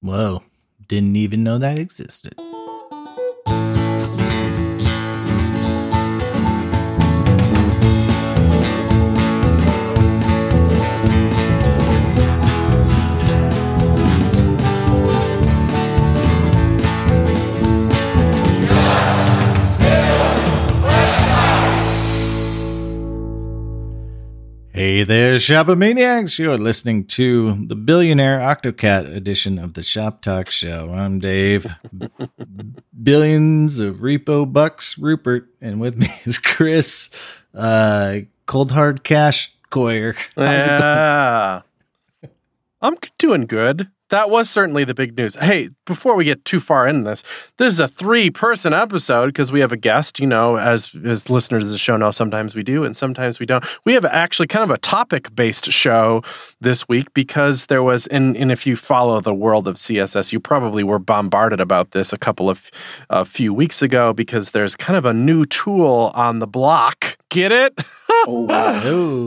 Whoa, didn't even know that existed. Hey there, Shopomaniacs! You're listening to the Billionaire Octocat edition of the Shop Talk Show. I'm Dave. Billions of repo bucks, Rupert, and with me is Chris, Cold Hard Cash Coyer. Yeah, I'm doing good. That was certainly the big news. Hey, before we get too far in this is a 3-person episode because we have a guest, you know, as listeners of the show know, sometimes we do and sometimes we don't. We have actually kind of a topic-based show this week because there was, and if you follow the world of CSS, you probably were bombarded about this a few weeks ago because there's kind of a new tool on the block. Get it? Oh, wow.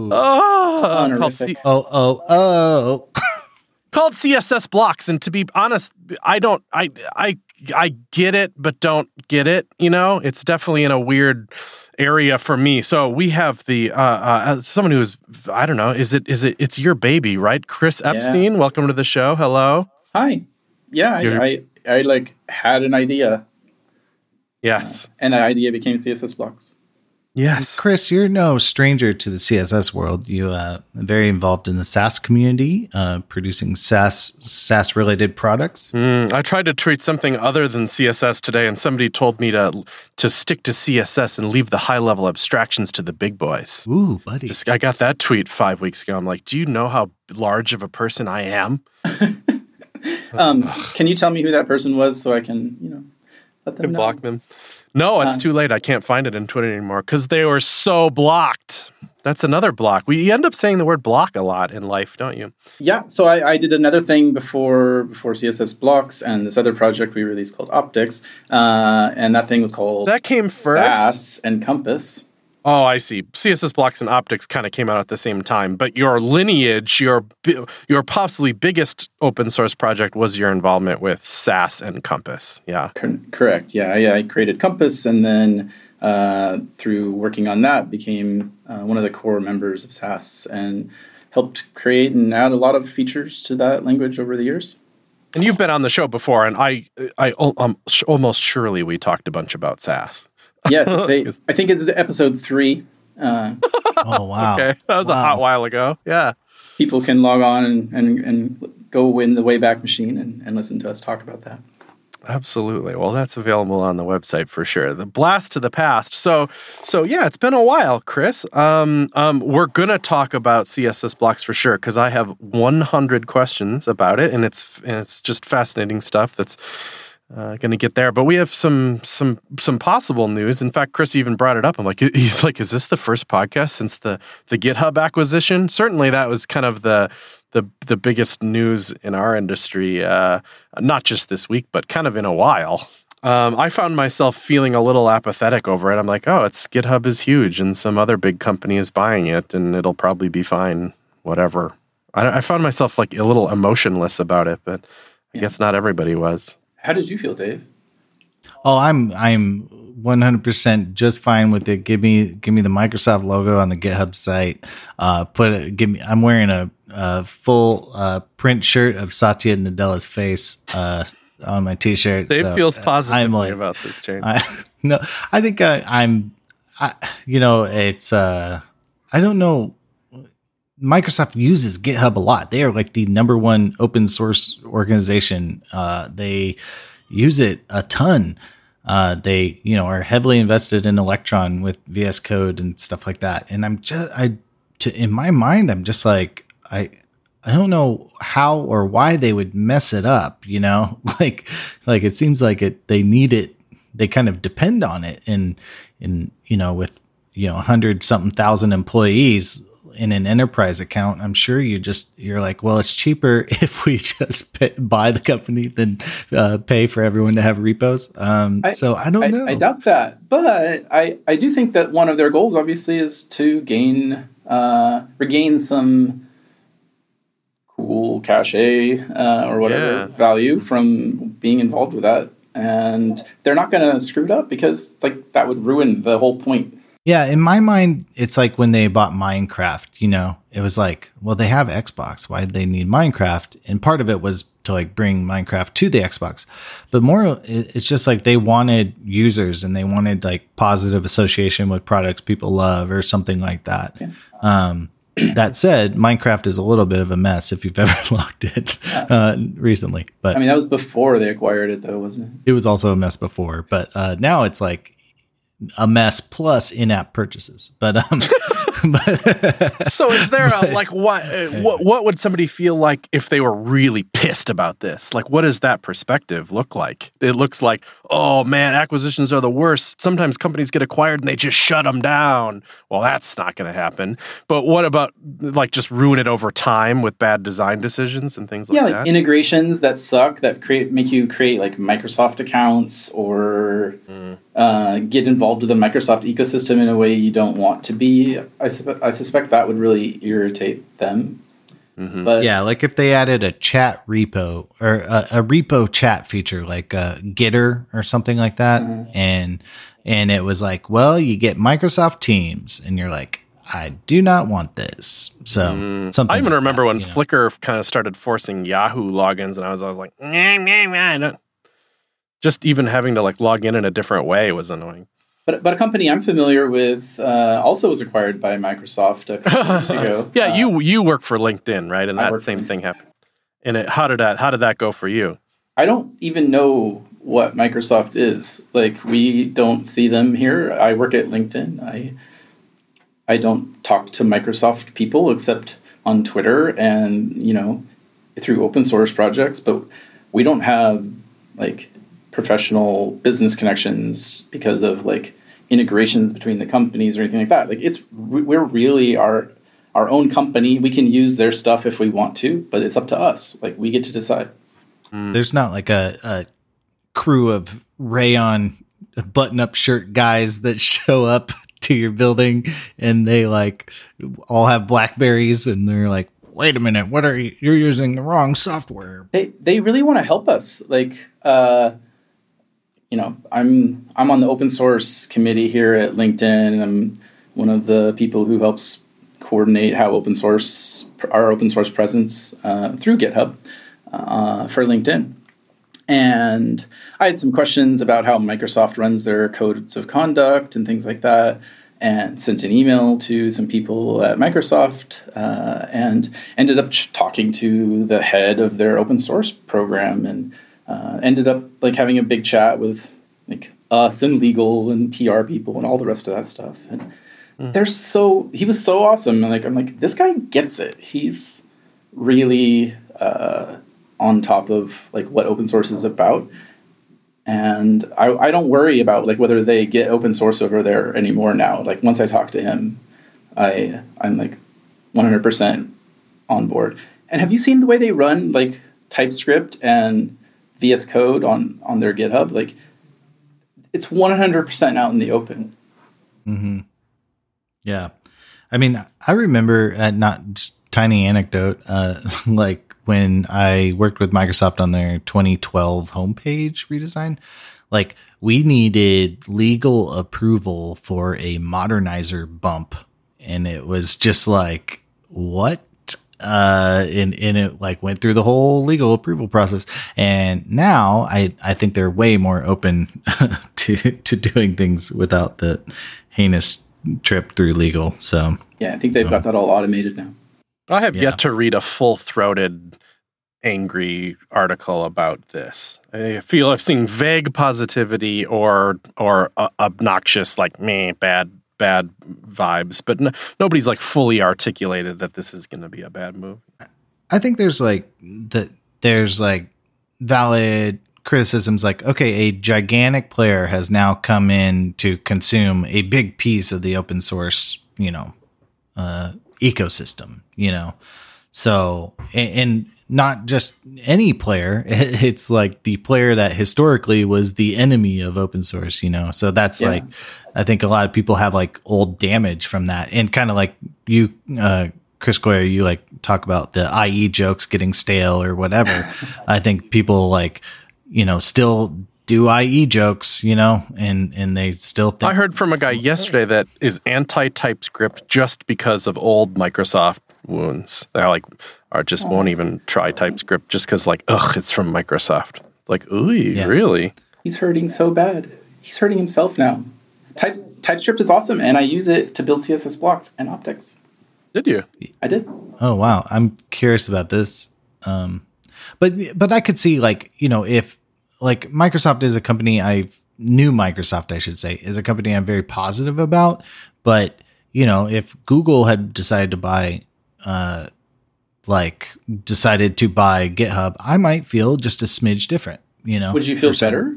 Called CSS blocks, and to be honest, I get it, but don't get it. You know, it's definitely in a weird area for me. So we have the someone who's, I don't know, it's your baby, right? Chris Epstein, yeah. Welcome to the show. Hello. Hi. Yeah, I like had an idea. Yes, and that idea became CSS blocks. Yes. Chris, you're no stranger to the CSS world. You are very involved in the SaaS community, producing SaaS-related products. I tried to treat something other than CSS today, and somebody told me to stick to CSS and leave the high-level abstractions to the big boys. Ooh, buddy. I got that tweet 5 weeks ago. I'm like, do you know how large of a person I am? Can you tell me who that person was so I can, let them know? Block them. No, it's too late. I can't find it in Twitter anymore because they were so blocked. That's another block. You end up saying the word block a lot in life, don't you? Yeah. So I did another thing before CSS blocks and this other project we released called Optics. And that thing was called... That came first? Sass and Compass. Oh, I see. CSS blocks and Optics kind of came out at the same time, but your lineage, your possibly biggest open source project was your involvement with Sass and Compass. Yeah. Correct. Yeah. I created Compass, and then through working on that, became one of the core members of Sass and helped create and add a lot of features to that language over the years. And you've been on the show before, and I almost surely we talked a bunch about Sass. Yes, I think it's episode 3. Oh, wow. Okay, that was a hot while ago. Yeah. People can log on and go in the Wayback Machine and listen to us talk about that. Absolutely. Well, that's available on the website for sure. The blast to the past. So yeah, it's been a while, Chris. We're going to talk about CSS blocks for sure because I have 100 questions about it, and it's just fascinating stuff that's going to get there, but we have some possible news. In fact, Chris even brought it up. I'm like, he's like, is this the first podcast since the GitHub acquisition? Certainly, that was kind of the biggest news in our industry, not just this week, but kind of in a while. I found myself feeling a little apathetic over it. I'm like, oh, GitHub is huge, and some other big company is buying it, and it'll probably be fine. Whatever. I found myself like a little emotionless about it, but I guess not everybody was. How did you feel, Dave? Oh, I'm 100% just fine with it. Give me the Microsoft logo on the GitHub site. I'm wearing a full print shirt of Satya Nadella's face on my t-shirt. Dave feels positively about this change. I think it's I don't know. Microsoft uses GitHub a lot. They are like the number one open source organization. They use it a ton. They, are heavily invested in Electron with VS Code and stuff like that. And in my mind, I'm just like, I don't know how or why they would mess it up, like it seems like they need it. They kind of depend on it with 100 something thousand employees in an enterprise account. I'm sure you're like, well, it's cheaper if we just buy the company than pay for everyone to have repos. So I don't know. I doubt that, but I do think that one of their goals obviously is to regain some Google cache or whatever value from being involved with that. And they're not going to screw it up because like that would ruin the whole point. Yeah, in my mind, it's like when they bought Minecraft, it was like, well, they have Xbox. Why did they need Minecraft? And part of it was to like bring Minecraft to the Xbox. But more, it's just like they wanted users and they wanted like positive association with products people love or something like that. Yeah. That said, Minecraft is a little bit of a mess if you've ever logged it recently. But I mean, that was before they acquired it, though, wasn't it? It was also a mess before. But now it's like a mess plus in-app purchases. But so is there a like what would somebody feel like if they were really pissed about this? Like what does that perspective look like? It looks like, oh man, acquisitions are the worst. Sometimes companies get acquired and they just shut them down. Well, that's not going to happen. But what about like just ruin it over time with bad design decisions and things like that? Yeah, like integrations that suck that make you create like Microsoft accounts or get involved with the Microsoft ecosystem in a way you don't want to be. I suspect that would really irritate them. Mm-hmm. But yeah, like if they added a chat repo or a repo chat feature like Gitter or something like that, and it was like, well, you get Microsoft Teams, and you're like, I do not want this. So something. I even like remember that, when Flickr kind of started forcing Yahoo logins, and I was like, just even having to like log in a different way was annoying. But a company I'm familiar with also was acquired by Microsoft a couple years ago. Yeah, you work for LinkedIn, right? And that same thing happened. And how did that go for you? I don't even know what Microsoft is. Like we don't see them here. I work at LinkedIn. I don't talk to Microsoft people except on Twitter and through open source projects. But we don't have like professional business connections because of like integrations between the companies or anything like that. Like we're really our own company. We can use their stuff if we want to, but it's up to us. Like we get to decide. There's not like a crew of rayon button-up shirt guys that show up to your building and they like all have BlackBerries and they're like, wait a minute, you're using the wrong software. They really want to help us. Like, I'm on the open source committee here at LinkedIn, and I'm one of the people who helps coordinate how our open source presence through GitHub for LinkedIn. And I had some questions about how Microsoft runs their codes of conduct and things like that, and sent an email to some people at Microsoft and ended up talking to the head of their open source program and ended up like having a big chat with like us and legal and PR people and all the rest of that stuff. And he was so awesome. And I'm like, this guy gets it. He's really on top of like what open source is about. And I don't worry about like whether they get open source over there anymore now. Like once I talk to him, I'm like 100% on board. And have you seen the way they run like TypeScript and VS Code on their GitHub? Like it's 100% out in the open. Mm-hmm. Yeah. I mean, I remember not just tiny anecdote, like when I worked with Microsoft on their 2012 homepage redesign, like we needed legal approval for a modernizer bump. And it was just like, what? And it like went through the whole legal approval process. And now I think they're way more open to doing things without the heinous trip through legal. So yeah, I think they've got that all automated now. I have yet to read a full-throated, angry article about this. I feel I've seen vague positivity or obnoxious, like bad vibes, but nobody's like fully articulated that this is going to be a bad move. I think there's valid criticisms, like, okay, a gigantic player has now come in to consume a big piece of the open source, ecosystem, so, and not just any player, it's like the player that historically was the enemy of open source, so that's like, I think a lot of people have like old damage from that, and kind of like you Chris Goyer, you like talk about the IE jokes getting stale or whatever. I think people like, still do IE jokes, and they still think. I heard from a guy yesterday that is anti-TypeScript just because of old Microsoft wounds. They're like, just won't even try TypeScript just because it's from Microsoft. Like, ooh, really? He's hurting so bad. He's hurting himself now. TypeScript is awesome, and I use it to build CSS blocks and Optics. Did you? I did. Oh, wow. I'm curious about this. But I could see if Microsoft is a company Microsoft, I should say, is a company I'm very positive about. But, if Google had decided to buy, GitHub, I might feel just a smidge different, Would you feel better?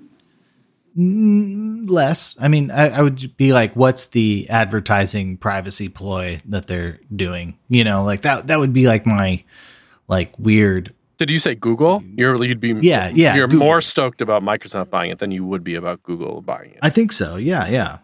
Less. I mean, I would be like, what's the advertising privacy ploy that they're doing? That would be like my weird. Did you say Google? You'd be You're Google. More stoked about Microsoft buying it than you would be about Google buying it. I think so. Yeah.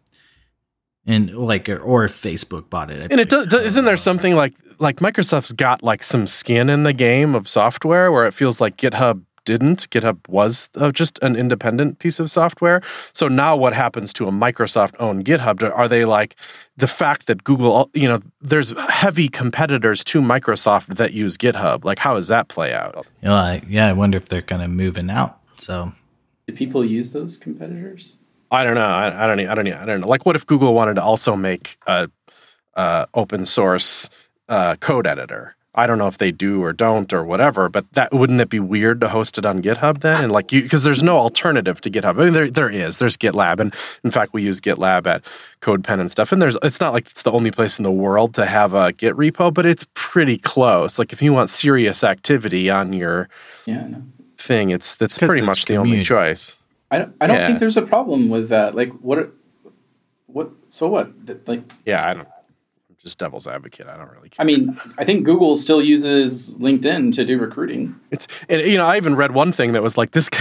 And or if Facebook bought it. And isn't there something like Microsoft's got some skin in the game of software where it feels like GitHub didn't. GitHub was just an independent piece of software. So now what happens to a Microsoft-owned GitHub? Are they like the fact that Google, there's heavy competitors to Microsoft that use GitHub? Like, how does that play out? I wonder if they're kind of moving out. So, do people use those competitors? I don't know. I don't know. Like, what if Google wanted to also make a open source code editor? I don't know if they do or don't or whatever, but wouldn't it be weird to host it on GitHub then? And because there's no alternative to GitHub. I mean, there's GitLab, and in fact, we use GitLab at CodePen and stuff. And it's not like it's the only place in the world to have a Git repo, but it's pretty close. Like if you want serious activity on your thing, that's pretty much the only choice. I don't think there's a problem with that. Like so what? I don't. Just devil's advocate. I don't really care. I mean, I think Google still uses LinkedIn to do recruiting. I even read one thing that was like this.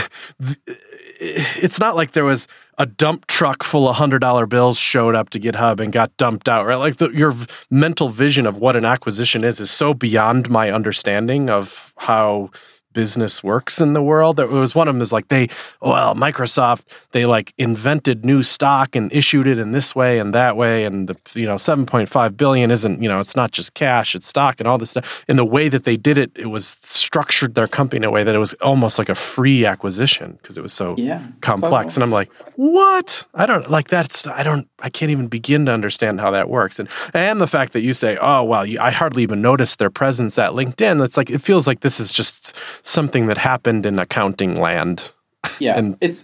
It's not like there was a dump truck full of $100 bills showed up to GitHub and got dumped out, right? Like your mental vision of what an acquisition is so beyond my understanding of how business works in the world. It was one of them is like Microsoft, they invented new stock and issued it in this way and that way. And the, $7.5 billion isn't, it's not just cash, it's stock and all this stuff. And the way that they did it, it was structured their company in a way that it was almost like a free acquisition because it was so complex. And I'm like, what? I can't even begin to understand how that works. And the fact that you say, I hardly even noticed their presence at LinkedIn. It's it feels like this is just something that happened in accounting land. Yeah,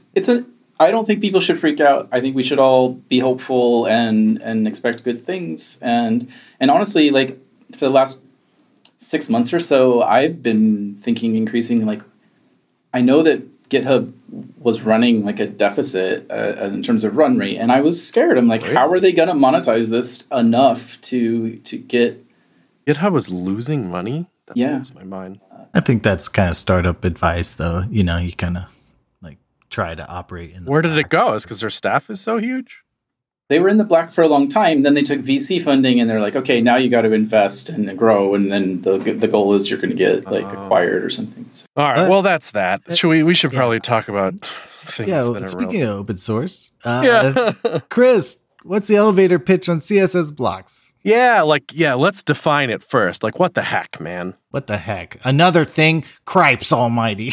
I don't think people should freak out. I think we should all be hopeful and expect good things. And honestly, for the last 6 months or so, I've been thinking increasingly, I know that GitHub was running a deficit in terms of run rate, and I was scared. I'm like, how are they going to monetize this enough to get... GitHub was losing money? That blows my mind. I think that's kind of startup advice, though. You kind of try to operate in the Where did it go? Is because their staff is so huge? They were in the black for a long time. Then they took VC funding, and they're like, okay, now you got to invest and grow, and then the goal is you're going to get acquired or something. So. All right, well, that's that. We should probably talk about things that are speaking of open source, Chris, what's the elevator pitch on CSS blocks? Let's define it first. What the heck, man? What the heck? Another thing? Cripes almighty.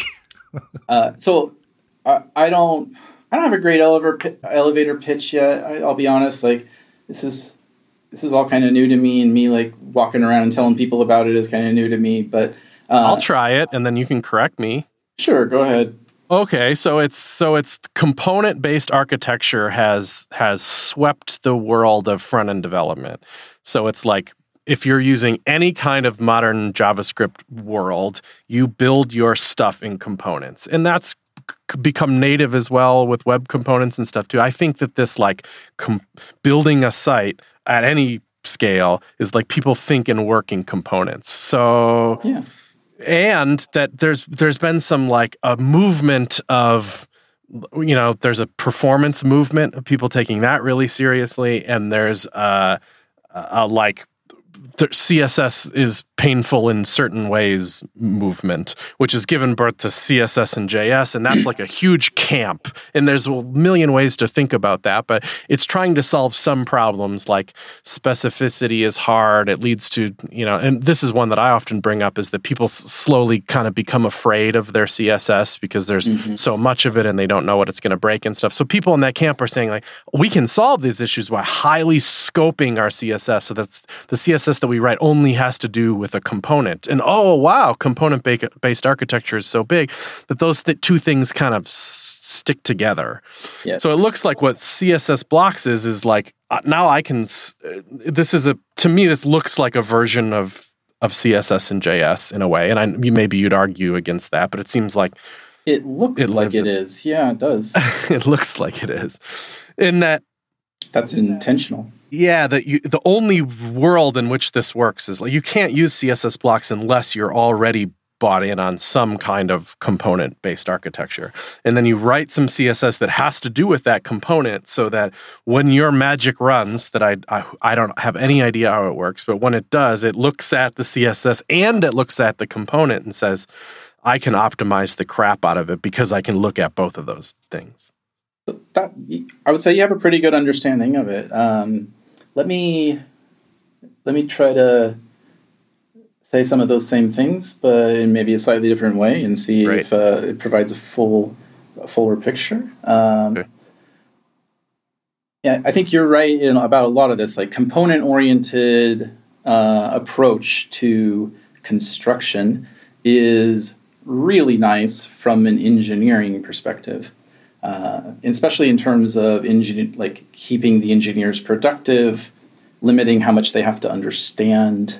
So I don't have a great elevator pitch yet. I'll be honest. This is all kind of new to me, and me walking around and telling people about it is kind of new to me. But I'll try it, and then you can correct me. Sure, go ahead. Okay, so it's component-based architecture has swept the world of front-end development. So it's if you're using any kind of modern JavaScript world, you build your stuff in components. And that's become native as well with web components and stuff too. I think that this building a site at any scale is people think and work in components. So and that there's been some a movement of there's a performance movement of people taking that really seriously, and there's CSS is painful in certain ways movement, which has given birth to CSS and JS, and that's like a huge camp. And there's a million ways to think about that, but it's trying to solve some problems, like specificity is hard. It leads to, and this is one that I often bring up, is that people slowly kind of become afraid of their CSS because there's so much of it and they don't know what it's going to break and stuff. So people in that camp are saying, like, we can solve these issues by highly scoping our CSS so that the CSS that we write only has to do with a component. And oh, wow, component-based architecture is so big that those two things kind of stick together. Yeah. So it looks like what CSS blocks is like, now I can, to me, this looks like a version of CSS and JS in a way. And maybe you'd argue against that, but it seems like it looks like it is. Yeah, it does. It looks like it is. In that's intentional. Yeah, the only world in which this works is like you can't use CSS blocks unless you're already bought in on some kind of component-based architecture. And then you write some CSS that has to do with that component so that when your magic runs, that I don't have any idea how it works, but when it does, it looks at the CSS and it looks at the component and says, I can optimize the crap out of it because I can look at both of those things. That, I would say you have a pretty good understanding of it. Let me try to say some of those same things, but in maybe a slightly different way, and see if it provides a fuller picture. Okay. Yeah, I think you're right about a lot of this, like component-oriented approach to construction is really nice from an engineering perspective. Especially in terms of keeping the engineers productive, limiting how much they have to understand.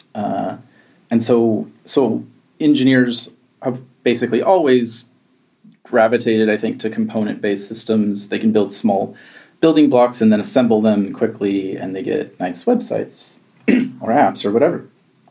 And so engineers have basically always gravitated, I think, to component-based systems. They can build small building blocks and then assemble them quickly, and they get nice websites or apps or whatever.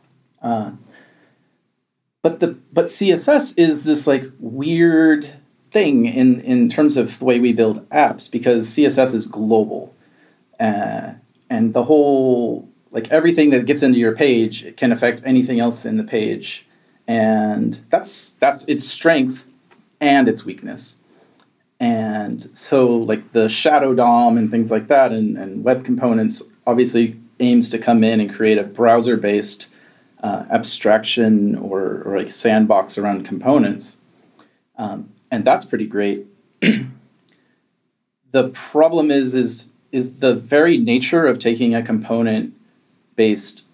But CSS is this like weird thing in terms of the way we build apps, because CSS is global, and the whole, like, everything that gets into your page can affect anything else in the page, and that's its strength and its weakness. And so, like, the shadow DOM and things like that, and web components obviously aims to come in and create a browser-based abstraction or like sandbox around components. And that's pretty great. The problem is the very nature of taking a component-based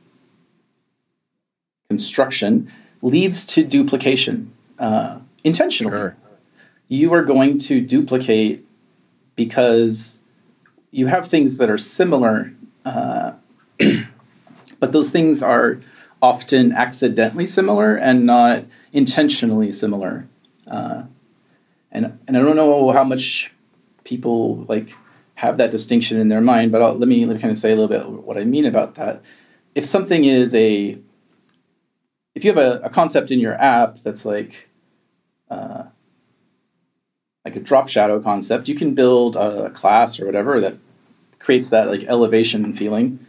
construction leads to duplication intentionally. Sure. You are going to duplicate because you have things that are similar, but those things are often accidentally similar and not intentionally similar. And I don't know how much people like have that distinction in their mind, but let me kind of say a little bit what I mean about that. If something is if you have a concept in your app that's like a drop shadow concept, you can build a class or whatever that creates that like elevation feeling,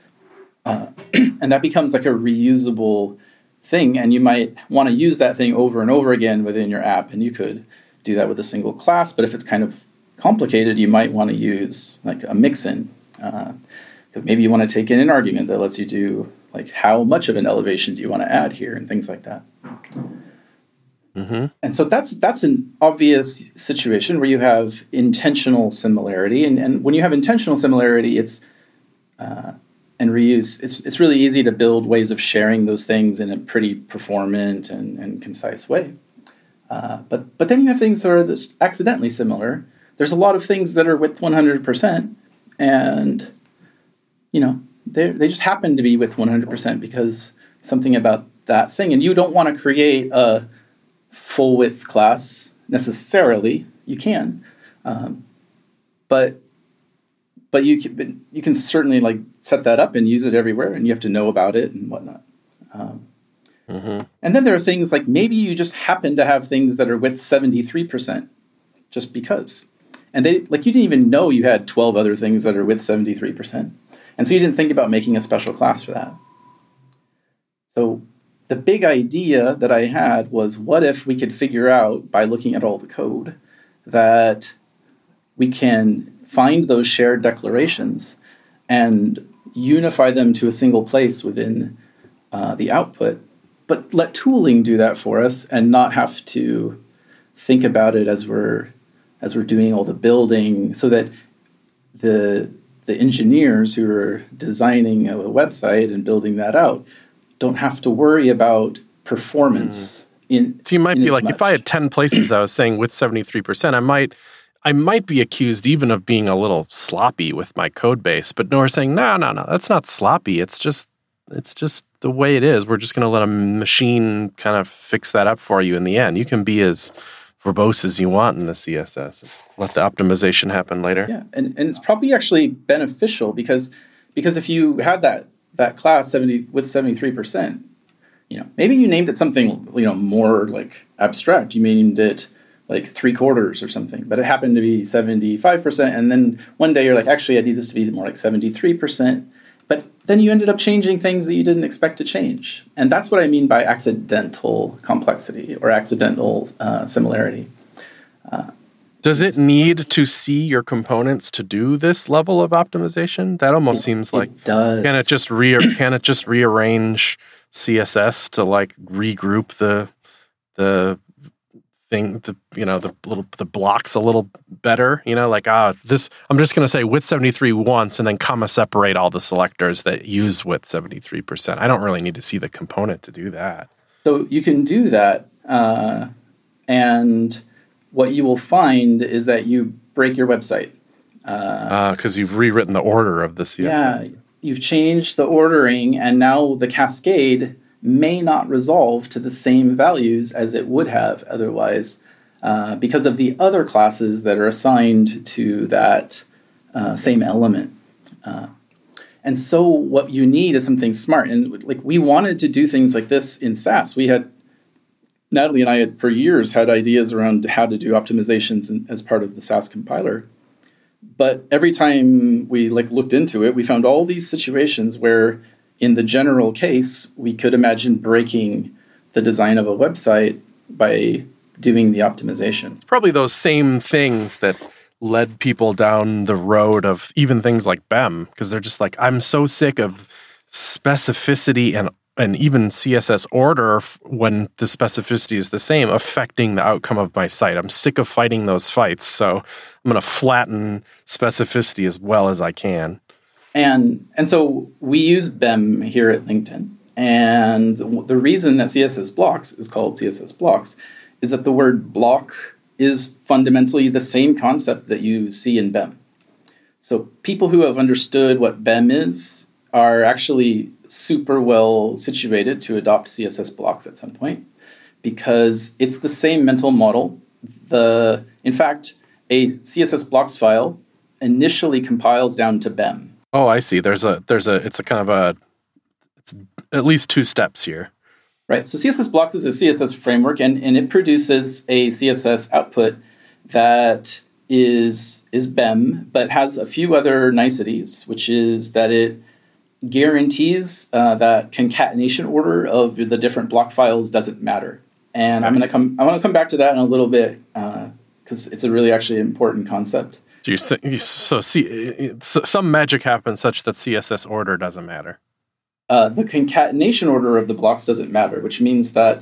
and that becomes like a reusable thing. And you might want to use that thing over and over again within your app, and you could do that with a single class. But if it's kind of complicated, you might want to use like a mix-in. Because maybe you want to take in an argument that lets you do like how much of an elevation do you want to add here and things like that. Mm-hmm. And so that's an obvious situation where you have intentional similarity. And when you have intentional similarity, and reuse, it's really easy to build ways of sharing those things in a pretty performant and concise way. But then you have things that are accidentally similar. There's a lot of things that are with 100%, and they just happen to be with 100% because something about that thing. And you don't want to create a full width class necessarily. You can, but you can certainly like set that up and use it everywhere, and you have to know about it and whatnot. Mm-hmm. And then there are things like maybe you just happen to have things that are with 73% just because. And you didn't even know you had 12 other things that are with 73%. And so you didn't think about making a special class for that. So the big idea that I had was, what if we could figure out, by looking at all the code, that we can find those shared declarations and unify them to a single place within the output, but let tooling do that for us and not have to think about it as we're doing all the building, so that the engineers who are designing a website and building that out don't have to worry about performance. So you might be like, if I had 10 places I was saying with 73%, I might be accused even of being a little sloppy with my code base. But no, we're saying, no, that's not sloppy. It's just the way it is. We're just going to let a machine kind of fix that up for you in the end. You can be as verbose as you want in the CSS. Let the optimization happen later. Yeah, and it's probably actually beneficial because if you had that class 73%, maybe you named it something more like abstract. You named it like 3/4 or something, but it happened to be 75%, and then one day you're like, actually, I need this to be more like 73%. But then you ended up changing things that you didn't expect to change. And that's what I mean by accidental complexity or accidental similarity. Does it need to see your components to do this level of optimization? That almost seems like it does. Can it just rearrange CSS to like regroup the thing, the blocks a little better, this, I'm just going to say width 73 once and then comma separate all the selectors that use width 73%. I don't really need to see the component to do that. So you can do that. And what you will find is that you break your website. Because you've rewritten the order of the CSS. Yeah, you've changed the ordering, and now the cascade may not resolve to the same values as it would have otherwise, because of the other classes that are assigned to that same element. And so what you need is something smart. And we wanted to do things like this in Sass. Natalie and I had for years had ideas around how to do optimizations as part of the Sass compiler. But every time we looked into it, we found all these situations where in the general case, we could imagine breaking the design of a website by doing the optimization. It's probably those same things that led people down the road of even things like BEM, because they're just like, I'm so sick of specificity and even CSS order when the specificity is the same, affecting the outcome of my site. I'm sick of fighting those fights, so I'm going to flatten specificity as well as I can. And so we use BEM here at LinkedIn. And the reason that CSS blocks is called CSS blocks is that the word block is fundamentally the same concept that you see in BEM. So people who have understood what BEM is are actually super well situated to adopt CSS blocks at some point, because it's the same mental model. In fact, a CSS blocks file initially compiles down to BEM. Oh, I see. It's at least two steps here. Right. So CSS blocks is a CSS framework, and it produces a CSS output that is BEM, but has a few other niceties, which is that it guarantees that concatenation order of the different block files doesn't matter. And I want to come back to that in a little bit because it's a really actually important concept. So some magic happens such that CSS order doesn't matter. The concatenation order of the blocks doesn't matter, which means that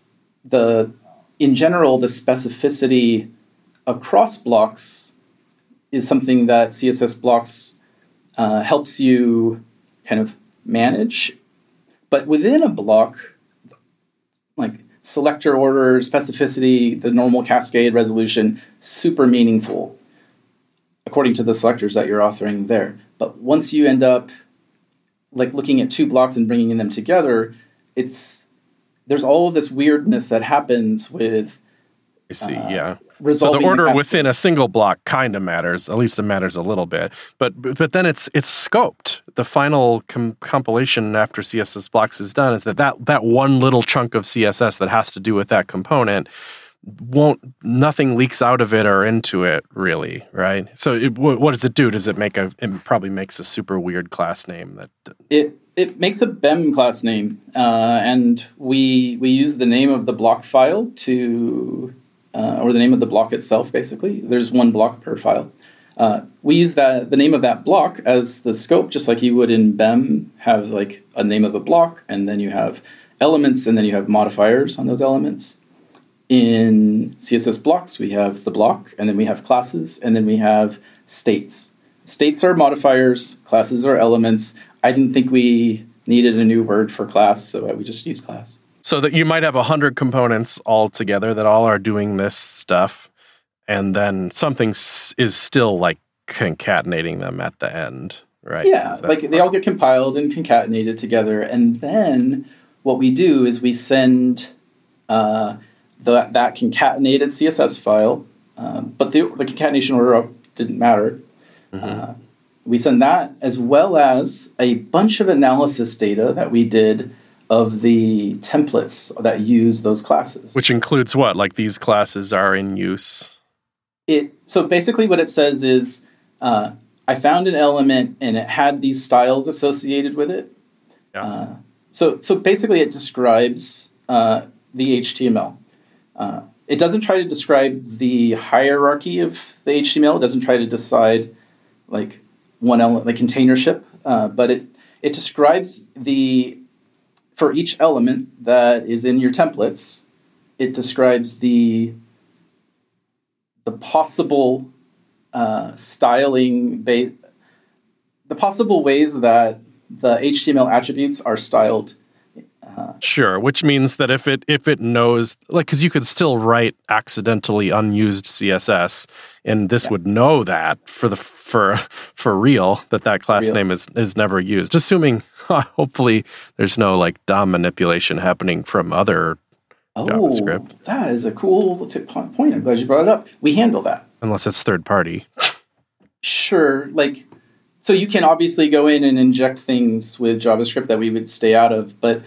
in general, the specificity across blocks is something that CSS blocks helps you kind of manage. But within a block, like selector order, specificity, the normal cascade resolution, super meaningful according to the selectors that you're authoring there. But once you end up looking at two blocks and bringing them together, there's all of this weirdness that happens with. I see. Yeah. So the order within a single block kind of matters. At least it matters a little bit. But then it's scoped. The final compilation after CSS blocks is done is that one little chunk of CSS that has to do with that component nothing leaks out of it or into it really, right? So what does it do? Does it it probably makes a super weird class name that it it makes a BEM class name, and we use the name of the block file to, or the name of the block itself, basically. There's one block per file. We use the name of that block as the scope, just like you would in BEM, have like a name of a block, and then you have elements, and then you have modifiers on those elements. In CSS blocks, we have the block, and then we have classes, and then we have states. States are modifiers, classes are elements. I didn't think we needed a new word for class, so we just use class. So that you might have 100 components all together that all are doing this stuff, and then something is still like concatenating them at the end, right? Yeah, like they all get compiled and concatenated together, and then what we do is we send that concatenated CSS file, but the concatenation order didn't matter. Mm-hmm. We send that as well as a bunch of analysis data that we did of the templates that use those classes. Which includes what? Like these classes are in use? So basically what it says is, I found an element and it had these styles associated with it. Yeah. So basically it describes the HTML. It doesn't try to describe the hierarchy of the HTML. It doesn't try to decide like one element, like containership, but it describes for each element that is in your templates, it describes the possible styling, the possible ways that the HTML attributes are styled. Sure, which means that if it knows, like, because you could still write accidentally unused CSS, and this would know that for real that class name is never used. Assuming, hopefully, there's no like DOM manipulation happening from other JavaScript. That is a cool point. I'm glad you brought it up. We handle that. Unless it's third party. Sure, so you can obviously go in and inject things with JavaScript that we would stay out of, but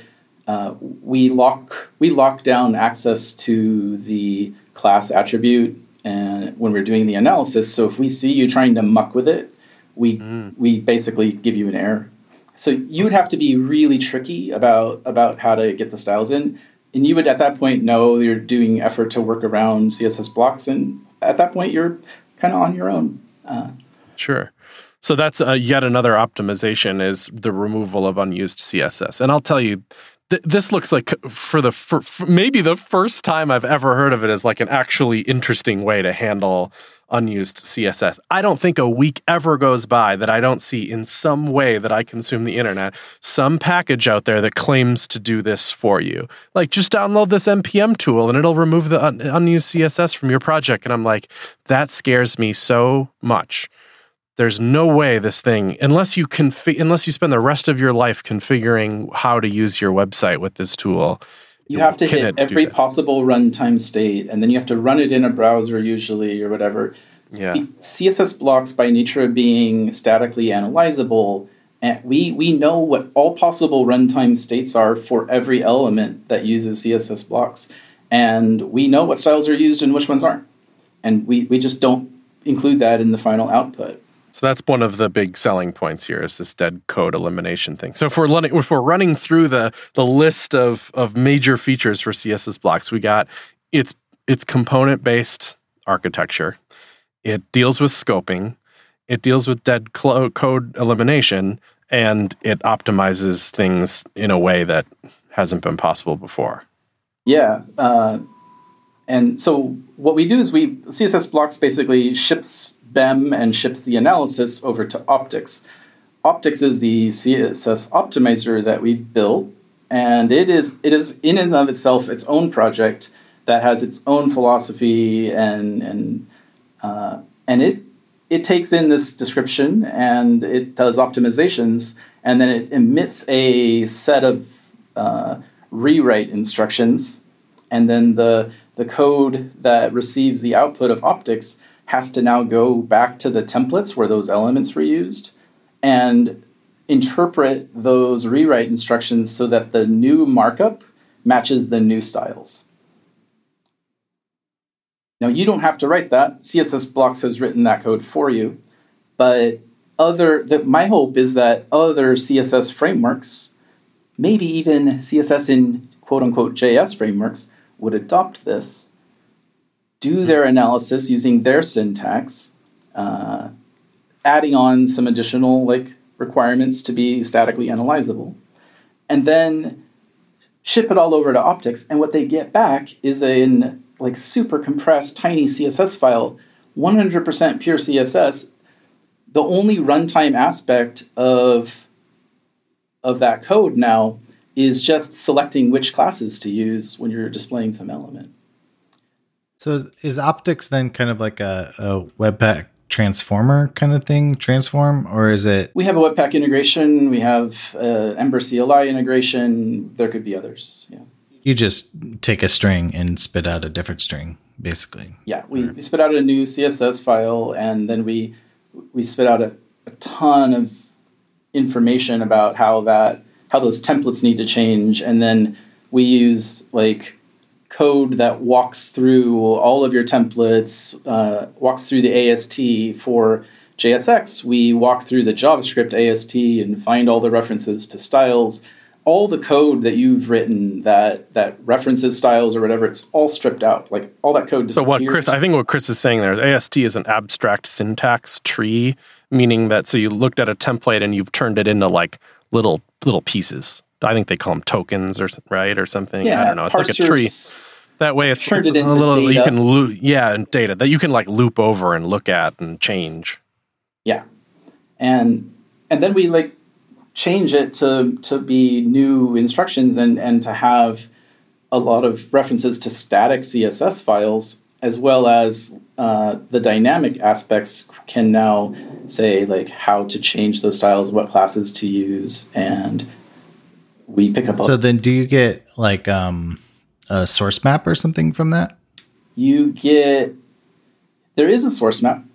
we lock down access to the class attribute, and when we're doing the analysis. So if we see you trying to muck with it, we basically give you an error. So you would have to be really tricky about how to get the styles in, and you would at that point know you're doing effort to work around CSS blocks, and at that point you're kind of on your own. Sure. So that's yet another optimization, is the removal of unused CSS. And I'll tell you, this looks like for maybe the first time I've ever heard of it as like an actually interesting way to handle unused CSS. I don't think a week ever goes by that I don't see in some way that I consume the internet some package out there that claims to do this for you. Like, just download this NPM tool and it'll remove the unused CSS from your project. And I'm like, that scares me so much. There's no way this thing, unless you spend the rest of your life configuring how to use your website with this tool. You have to hit every possible runtime state, and then you have to run it in a browser usually or whatever. Yeah. CSS blocks, by nature of being statically analyzable, and we know what all possible runtime states are for every element that uses CSS blocks, and we know what styles are used and which ones aren't. And we just don't include that in the final output. So that's one of the big selling points here, is this dead code elimination thing. So if we're running through the list of major features for CSS blocks, we got its component-based architecture. It deals with scoping. It deals with dead code elimination, and it optimizes things in a way that hasn't been possible before. Yeah. And so what we do is CSS blocks basically ships BEM and ships the analysis over to Optics. Optics is the CSS optimizer that we've built, and it is in and of itself its own project that has its own philosophy, and it takes in this description and it does optimizations, and then it emits a set of rewrite instructions, and then the code that receives the output of Optics has to now go back to the templates where those elements were used and interpret those rewrite instructions so that the new markup matches the new styles. Now, you don't have to write that. CSS Blocks has written that code for you, but my hope is that other CSS frameworks, maybe even CSS in quote-unquote JS frameworks, would adopt this, do their analysis using their syntax, adding on some additional requirements to be statically analyzable, and then ship it all over to Optics. And what they get back is a super compressed tiny CSS file, 100% pure CSS. The only runtime aspect of that code now is just selecting which classes to use when you're displaying some element. So is Optics then kind of like a Webpack transformer kind of thing, transform, or is it? We have a Webpack integration. We have Ember CLI integration. There could be others. Yeah. You just take a string and spit out a different string, basically. Yeah, we spit out a new CSS file, and then we spit out a ton of information about how those templates need to change, and then we use code that walks through all of your templates, walks through the AST for JSX. We walk through the JavaScript AST and find all the references to styles. All the code that you've written that references styles or whatever, it's all stripped out. All that code disappears. I think what Chris is saying there is AST is an abstract syntax tree, meaning that so you looked at a template and you've turned it into little pieces. I think they call them tokens or something. Yeah, I don't know. It's like a tree. That way it's a little data. You can and data that you can loop over and look at and change. Yeah. And then we change it to be new instructions and to have a lot of references to static CSS files, as well as the dynamic aspects can now say how to change those styles, what classes to use, and we pick up. So then do you get a source map or something from that? There is a source map.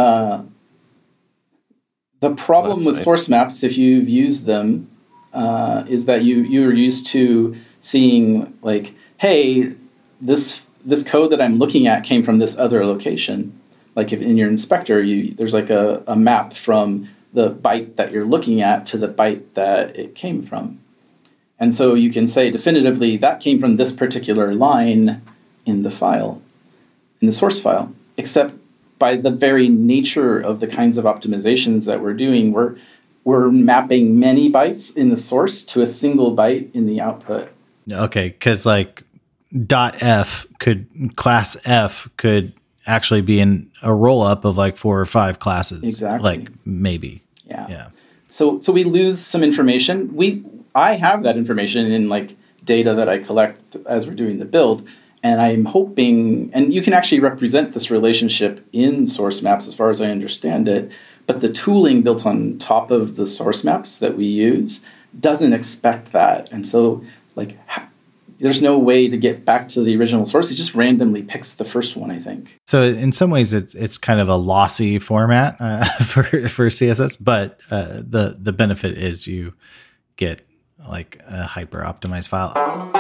The problem with source maps, if you've used them, is that you're used to seeing hey, this code that I'm looking at came from this other location. If in your inspector, there's a map from the byte that you're looking at to the byte that it came from. And so you can say definitively that came from this particular line in the file, in the source file, except by the very nature of the kinds of optimizations that we're doing, we're mapping many bytes in the source to a single byte in the output. Okay, because class F could actually be in a roll-up of 4 or 5 classes. Exactly. Maybe. Yeah. So we lose some information. I have that information in data that I collect as we're doing the build, and I'm hoping, and you can actually represent this relationship in source maps as far as I understand it, but the tooling built on top of the source maps that we use doesn't expect that. And so there's no way to get back to the original source. It just randomly picks the first one, I think. So in some ways it's kind of a lossy format for CSS, but the benefit is you get a hyper optimized file.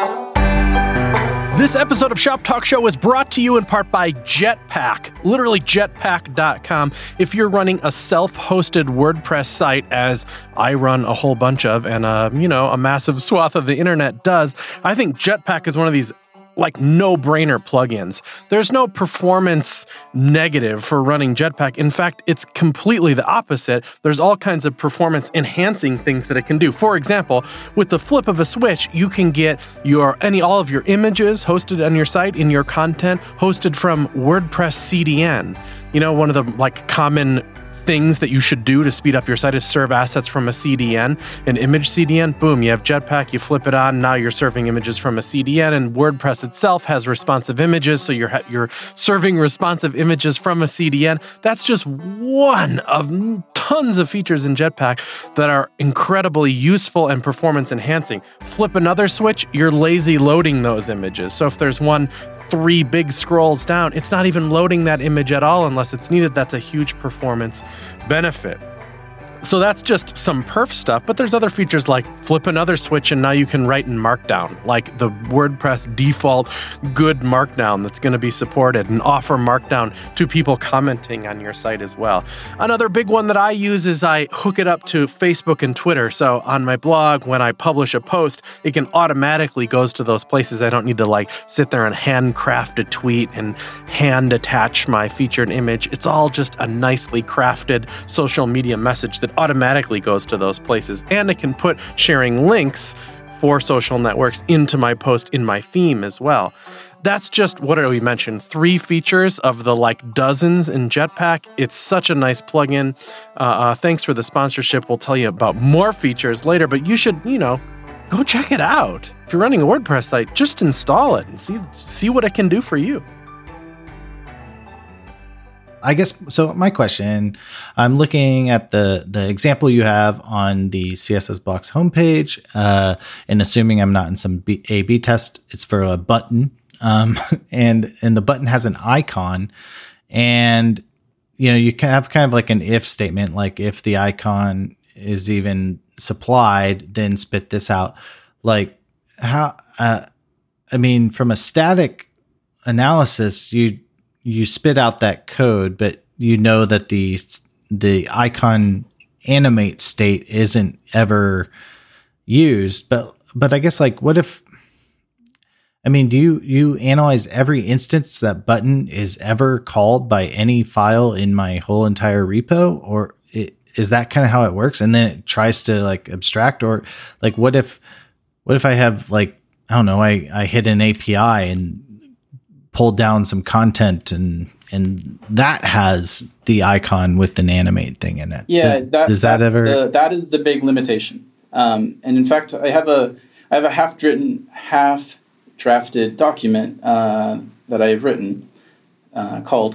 This episode of Shop Talk Show is brought to you in part by Jetpack, literally jetpack.com. If you're running a self-hosted WordPress site, as I run a whole bunch of, and a massive swath of the internet does, I think Jetpack is one of these no-brainer plugins. There's no performance negative for running Jetpack. In fact, it's completely the opposite. There's all kinds of performance enhancing things that it can do. For example, with the flip of a switch, you can get all of your images hosted on your site in your content hosted from WordPress CDN. One of the common things that you should do to speed up your site is serve assets from a CDN, an image CDN. Boom, you have Jetpack, you flip it on, now you're serving images from a CDN, and WordPress itself has responsive images, so you're serving responsive images from a CDN. That's just one of tons of features in Jetpack that are incredibly useful and performance enhancing. Flip another switch, you're lazy loading those images. So if there's 3 big scrolls down, it's not even loading that image at all unless it's needed. That's a huge performance benefit. So that's just some perf stuff, but there's other features like flip another switch and now you can write in Markdown, like the WordPress default good Markdown that's going to be supported, and offer Markdown to people commenting on your site as well. Another big one that I use is I hook it up to Facebook and Twitter. So on my blog, when I publish a post, it can automatically goes to those places. I don't need to like sit there and handcraft a tweet and hand attach my featured image. It's all just a nicely crafted social media message that automatically goes to those places, and it can put sharing links for social networks into my post in my theme as well. That's just, what did we mention? 3 features of the like dozens in Jetpack. It's such a nice plugin. Thanks for the sponsorship. We'll tell you about more features later, but you should, go check it out. If you're running a WordPress site, just install it and see what it can do for you. I guess, so my question, I'm looking at the example you have on the CSS Blocks homepage, and assuming I'm not in some A/B test, it's for a button, and the button has an icon, and you can have kind of like an if statement, like if the icon is even supplied, then spit this out. Like how, from a static analysis, you spit out that code, but that the icon animate state isn't ever used. But I guess, like, what if, do you analyze every instance that button is ever called by any file in my whole entire repo? Or is that kind of how it works? And then it tries to like abstract, or like, what if I have like, I don't know, I hit an API and pulled down some content and that has the icon with an animate thing in it. Yeah, that is the big limitation. And in fact, I have a half drafted document that I've written called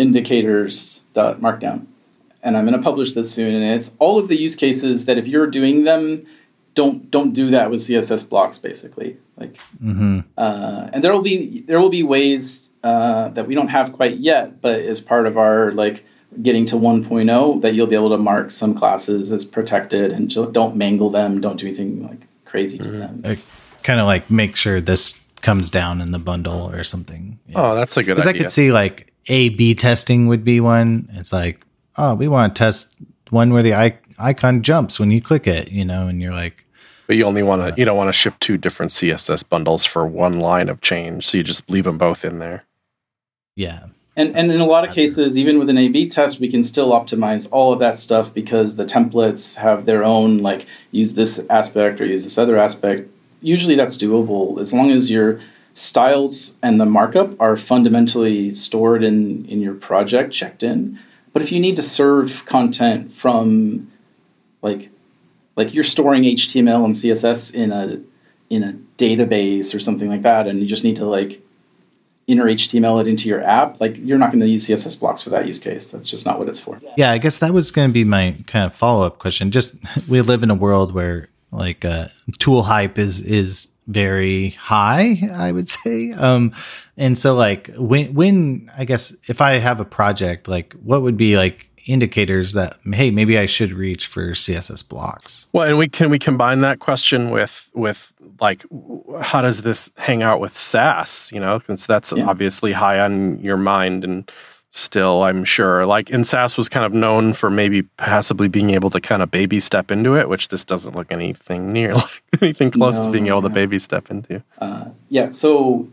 contraindicators.markdown, and I'm going to publish this soon. And it's all of the use cases that if you're doing them, don't do that with CSS blocks, basically. Like, and there will be ways that we don't have quite yet, but as part of our like getting to 1.0, that you'll be able to mark some classes as protected and don't mangle them, don't do anything like crazy to them. Kind of like make sure this comes down in the bundle or something. Yeah. Oh, that's a good idea. Because I could see like A/B testing would be one. It's like, oh, we want to test one where the icon jumps when you click it, and you're like. But you only you don't want to ship 2 different CSS bundles for one line of change, so you just leave them both in there. Yeah. And in a lot of cases, even with an A/B test, we can still optimize all of that stuff because the templates have their own, like, use this aspect or use this other aspect. Usually that's doable as long as your styles and the markup are fundamentally stored in your project, checked in. But if you need to serve content from, like you're storing HTML and CSS in a database or something like that, and you just need to like inner HTML it into your app, like you're not going to use CSS blocks for that use case. That's just not what it's for. Yeah, I guess that was going to be my kind of follow-up question. Just, we live in a world where like tool hype is very high, I would say. And so like when I guess if I have a project, like what would be like indicators that, hey, maybe I should reach for CSS blocks? Well, and we combine that question with like, how does this hang out with Sass? Since that's obviously high on your mind, and still, I'm sure, like, and Sass was kind of known for maybe possibly being able to kind of baby step into it, which this doesn't look anything near like anything close to being able to baby step into. So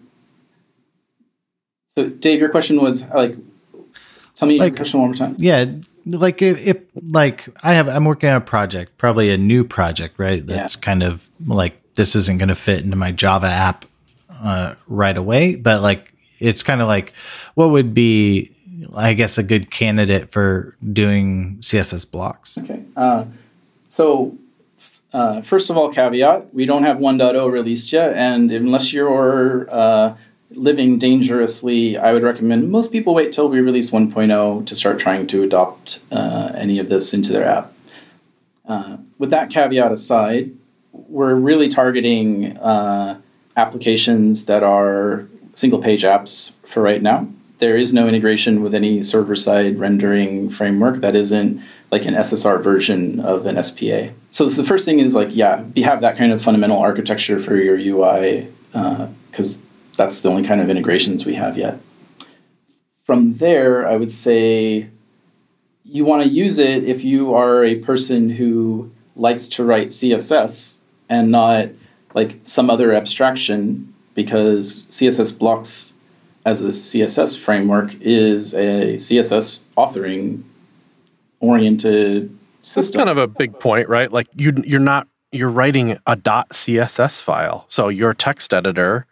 Dave, your question was like, tell me your question one more time. Yeah, like if like I'm working on a project, probably a new project, right? That's kind of like, this isn't going to fit into my Java app right away, but like it's kind of like, what would be, I guess, a good candidate for doing CSS blocks? Okay, so first of all, caveat: we don't have 1.0 released yet, and unless you're living dangerously, I would recommend most people wait till we release 1.0 to start trying to adopt any of this into their app. With that caveat aside, we're really targeting applications that are single-page apps for right now. there is no integration with any server-side rendering framework that isn't like an SSR version of an SPA. So the first thing is like, you have that kind of fundamental architecture for your UI, because that's the only kind of integrations we have yet. From there, I would say you want to use it if you are a person who likes to write CSS and not like some other abstraction, because CSS Blocks as a CSS framework is a CSS authoring oriented system. That's kind of a big point, right? Like you're writing a .css file. So your text editor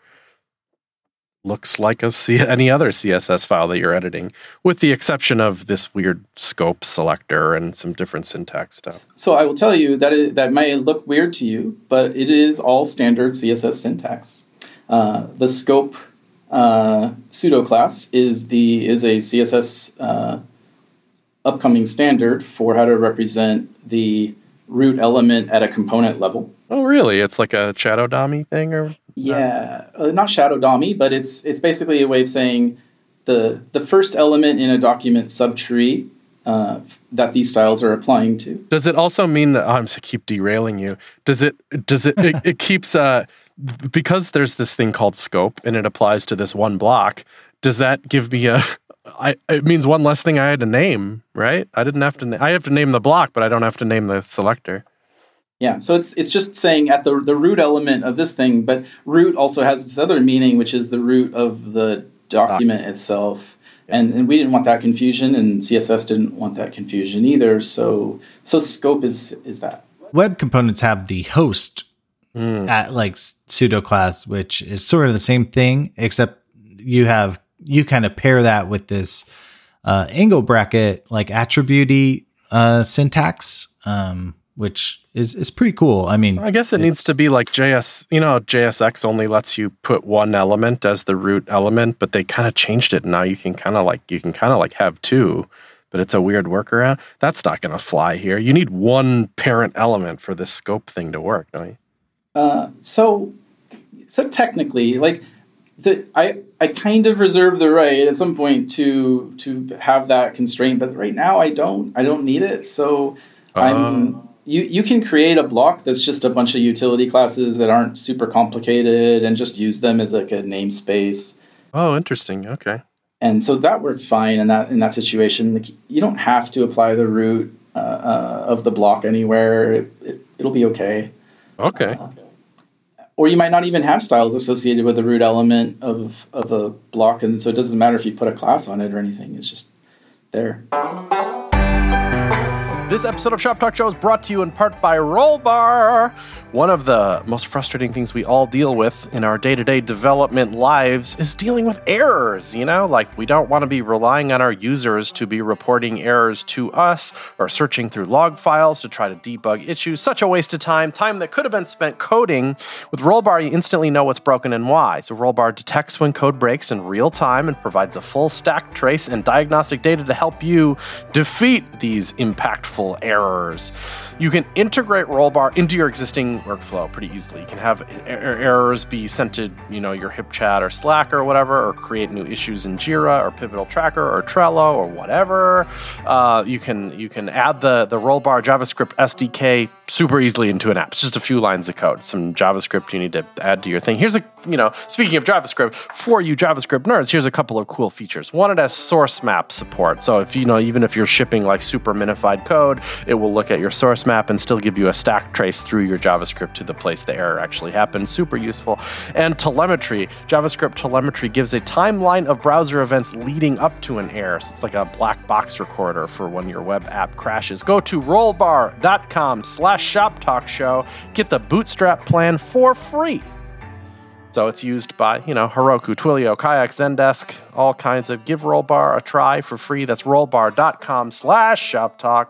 looks like any other CSS file that you're editing, with the exception of this weird scope selector and some different syntax stuff. So I will tell you that might look weird to you, but it is all standard CSS syntax. The scope pseudo class is a CSS upcoming standard for how to represent the root element at a component level. Oh, really? It's like a shadow dummy thing, or not shadow dummy, but it's basically a way of saying the first element in a document subtree that these styles are applying to. Does it also mean that I keep derailing you? Does it keeps because there's this thing called scope and it applies to this one block? Does that give me it means one less thing I had to name, right? I have to name the block, but I don't have to name the selector. Yeah, so it's just saying at the root element of this thing, but root also has this other meaning, which is the root of the document itself. And we didn't want that confusion, and CSS didn't want that confusion either. So scope is that. Web components have the host at like pseudo class, which is sort of the same thing, except you kind of pair that with this angle bracket like attribute syntax, which is pretty cool. I mean, I guess it needs to be like JS. JSX only lets you put one element as the root element, but they kind of changed it. Now you can kind of have two, but it's a weird workaround. That's not going to fly here. You need one parent element for this scope thing to work, don't you? So technically, like I kind of reserve the right at some point to have that constraint, but right now I don't need it. So you can create a block that's just a bunch of utility classes that aren't super complicated and just use them as like a namespace. Oh, interesting. Okay. And so that works fine in that situation. Like, you don't have to apply the root of the block anywhere. It'll be okay. Okay. Or you might not even have styles associated with the root element of a block, and so it doesn't matter if you put a class on it or anything. It's just there. This episode of Shop Talk Show is brought to you in part by Rollbar. One of the most frustrating things we all deal with in our day-to-day development lives is dealing with errors, Like, we don't want to be relying on our users to be reporting errors to us or searching through log files to try to debug issues. Such a waste of time that could have been spent coding. With Rollbar, you instantly know what's broken and why. So Rollbar detects when code breaks in real time and provides a full stack trace and diagnostic data to help you defeat these impactful errors. You can integrate Rollbar into your existing workflow pretty easily. You can have errors be sent to, your HipChat or Slack or whatever, or create new issues in Jira or Pivotal Tracker or Trello or whatever. You can add the Rollbar JavaScript SDK super easily into an app. It's just a few lines of code, some JavaScript you need to add to your thing. Here's speaking of JavaScript, for you JavaScript nerds, here's a couple of cool features. One, it has source map support. So if even if you're shipping like super minified code, it will look at your source map and still give you a stack trace through your JavaScript to the place the error actually happened. Super useful. And telemetry. JavaScript telemetry gives a timeline of browser events leading up to an error. So it's like a black box recorder for when your web app crashes. Go to rollbar.com/shoptalkshow. Get the Bootstrap plan for free. So it's used by, Heroku, Twilio, Kayak, Zendesk, all kinds of. Give Rollbar a try for free. That's rollbar.com/shoptalk.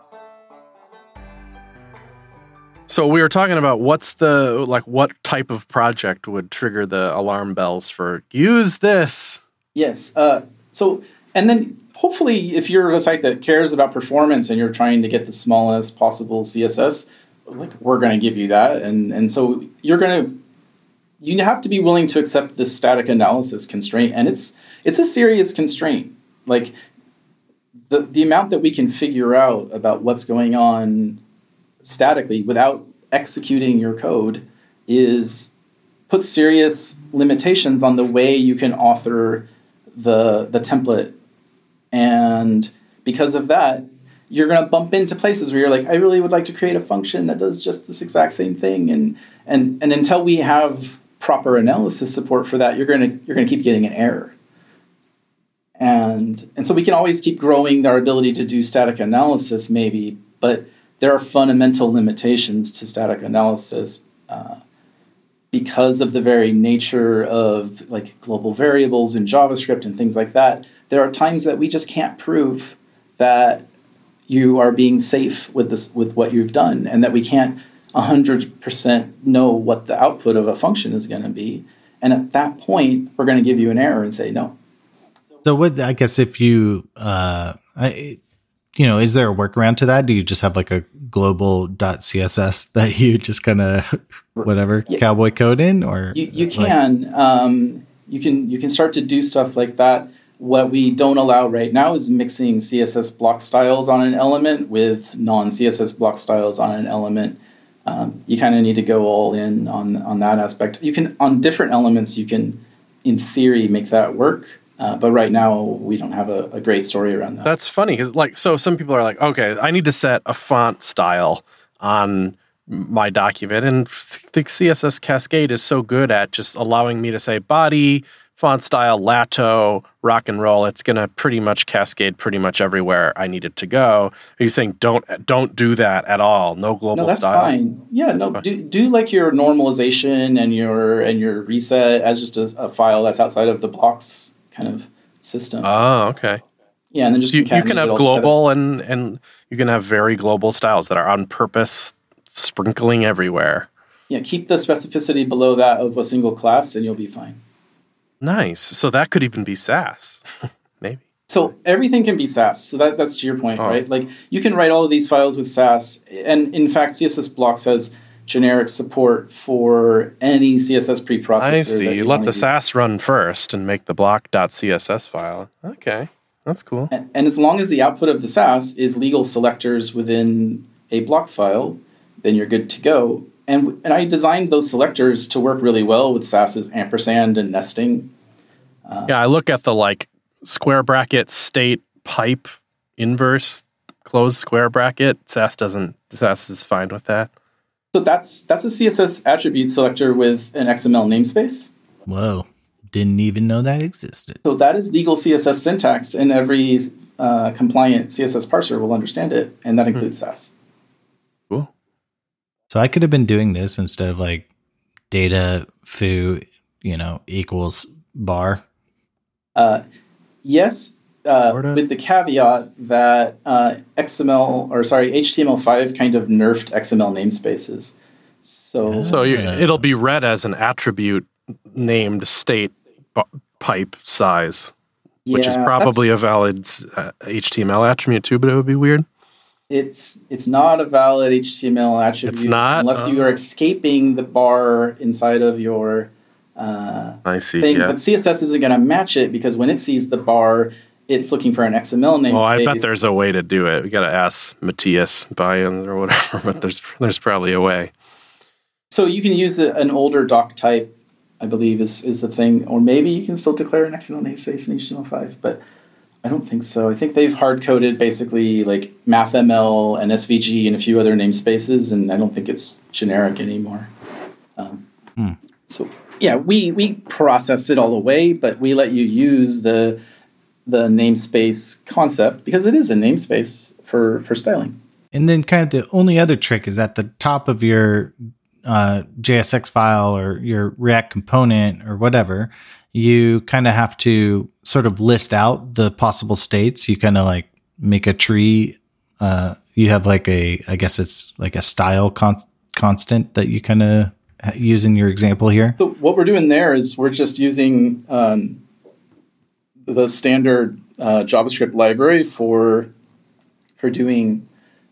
So we were talking about what type of project would trigger the alarm bells for use this? Yes. And then hopefully if you're a site that cares about performance and you're trying to get the smallest possible CSS, we're going to give you that. And so you're going to you have to be willing to accept this static analysis constraint, and it's a serious constraint. Like the amount that we can figure out about what's going on statically without executing your code puts serious limitations on the way you can author the template. And because of that, you're going to bump into places where you're like, I really would like to create a function that does just this exact same thing. And until we have proper analysis support for that, you're going to keep getting an error. And so we can always keep growing our ability to do static analysis, maybe, but there are fundamental limitations to static analysis because of the very nature of like global variables in JavaScript and things like that. There are times that we just can't prove that you are being safe with what you've done, and that we can't 100% know what the output of a function is going to be. And at that point, we're going to give you an error and say no. So I guess if you, is there a workaround to that? Do you just have like a global.css that you just kind of cowboy code in, or you can you can start to do stuff like that. What we don't allow right now is mixing CSS block styles on an element with non-CSS block styles on an element. You kind of need to go all in on that aspect. You can, on different elements, you can, in theory, make that work. But right now, we don't have a great story around that. That's funny, because so some people are like, okay, I need to set a font style on my document, and the CSS Cascade is so good at just allowing me to say body, font style, Lato, rock and roll. It's going to pretty much cascade pretty much everywhere I need it to go. Are you saying don't do that at all? No global styles? No, that's fine. Yeah, do like your normalization and your reset as just a file that's outside of the blocks kind of system. Oh, okay. Yeah, and then just you can have global and you can have very global styles that are on purpose sprinkling everywhere. Yeah, keep the specificity below that of a single class and you'll be fine. Nice. So that could even be Sass, maybe. So everything can be Sass. So that's to your point, right? Like you can write all of these files with Sass, and in fact, CSS Blocks has generic support for any CSS preprocessor. I see. You let the Sass run first and make the block.css file. Okay, that's cool. And as long as the output of the Sass is legal selectors within a block file, then you're good to go. And I designed those selectors to work really well with Sass's ampersand and nesting. I look at the square bracket state pipe inverse closed square bracket. Sass is fine with that. So that's a CSS attribute selector with an XML namespace. Whoa, didn't even know that existed. So that is legal CSS syntax, and every compliant CSS parser will understand it, and that includes Sass. Cool. So I could have been doing this instead of data foo, equals bar. Yes, with the caveat that HTML5 kind of nerfed XML namespaces. So it'll be read as an attribute named state pipe size, which is probably a valid HTML attribute too, but it would be weird. It's not a valid HTML attribute. It's not? Unless you are escaping the bar inside of your I see, thing. yeah. But CSS isn't going to match it because when it sees the bar, it's looking for an XML namespace. Well, I bet there's a way to do it. We got to ask Matthias Byans or whatever, but there's probably a way. So you can use an older doc type, I believe, is the thing. Or maybe you can still declare an XML namespace in HTML5, but I don't think so. I think they've hard-coded basically MathML and SVG and a few other namespaces, and I don't think it's generic anymore. So yeah, we process it all away, but we let you use the namespace concept because it is a namespace for styling. And then kind of the only other trick is at the top of your JSX file or your React component or whatever, you kind of have to sort of list out the possible states. You kind of make a tree. You have I guess it's like a style constant that you kind of use in your example here. So what we're doing there is we're just using the standard JavaScript library for doing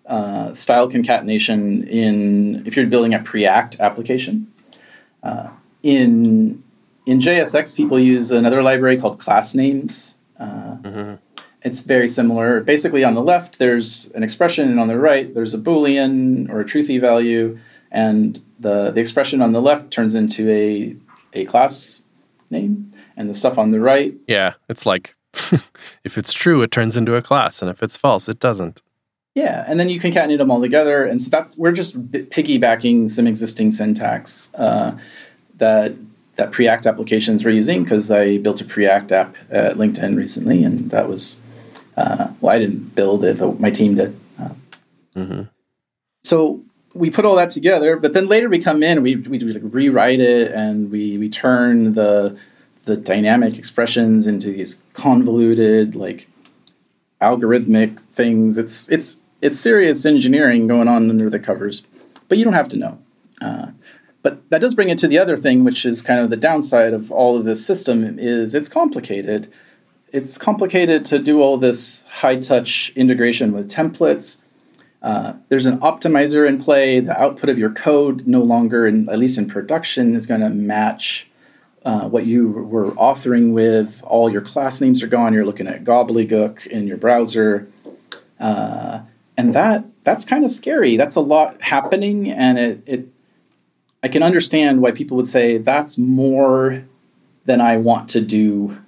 style concatenation if you're building a Preact application. in JSX, people use another library called class names. It's very similar. Basically, on the left, there's an expression, and on the right, there's a Boolean or a truthy value, and the expression on the left turns into a class name, and the stuff on the right. Yeah, it's like if it's true, it turns into a class, and if it's false, it doesn't. Yeah, and then you concatenate them all together, and so we're just piggybacking some existing syntax that Preact applications were using, because I built a Preact app at LinkedIn recently, and that was I didn't build it, but my team did. So we put all that together, but then later we come in, we rewrite it, and we turn the dynamic expressions into these convoluted, like, algorithmic things. It's serious engineering going on under the covers, but you don't have to know. But that does bring it to the other thing, which is kind of the downside of all of this system, is it's complicated. It's complicated to do all this high-touch integration with templates. There's an optimizer in play. The output of your code no longer, at least in production, is going to match what you were authoring with. All your class names are gone. You're looking at gobbledygook in your browser. And that's kind of scary. That's a lot happening, and I can understand why people would say that's more than I want to do.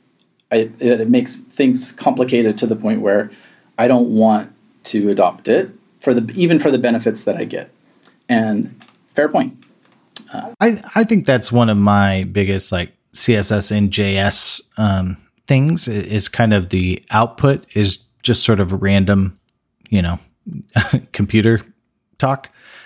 It makes things complicated to the point where I don't want to adopt it even for the benefits that I get. And fair point. I think that's one of my biggest, like, CSS and JS things is kind of the output is just sort of a random, computer talk.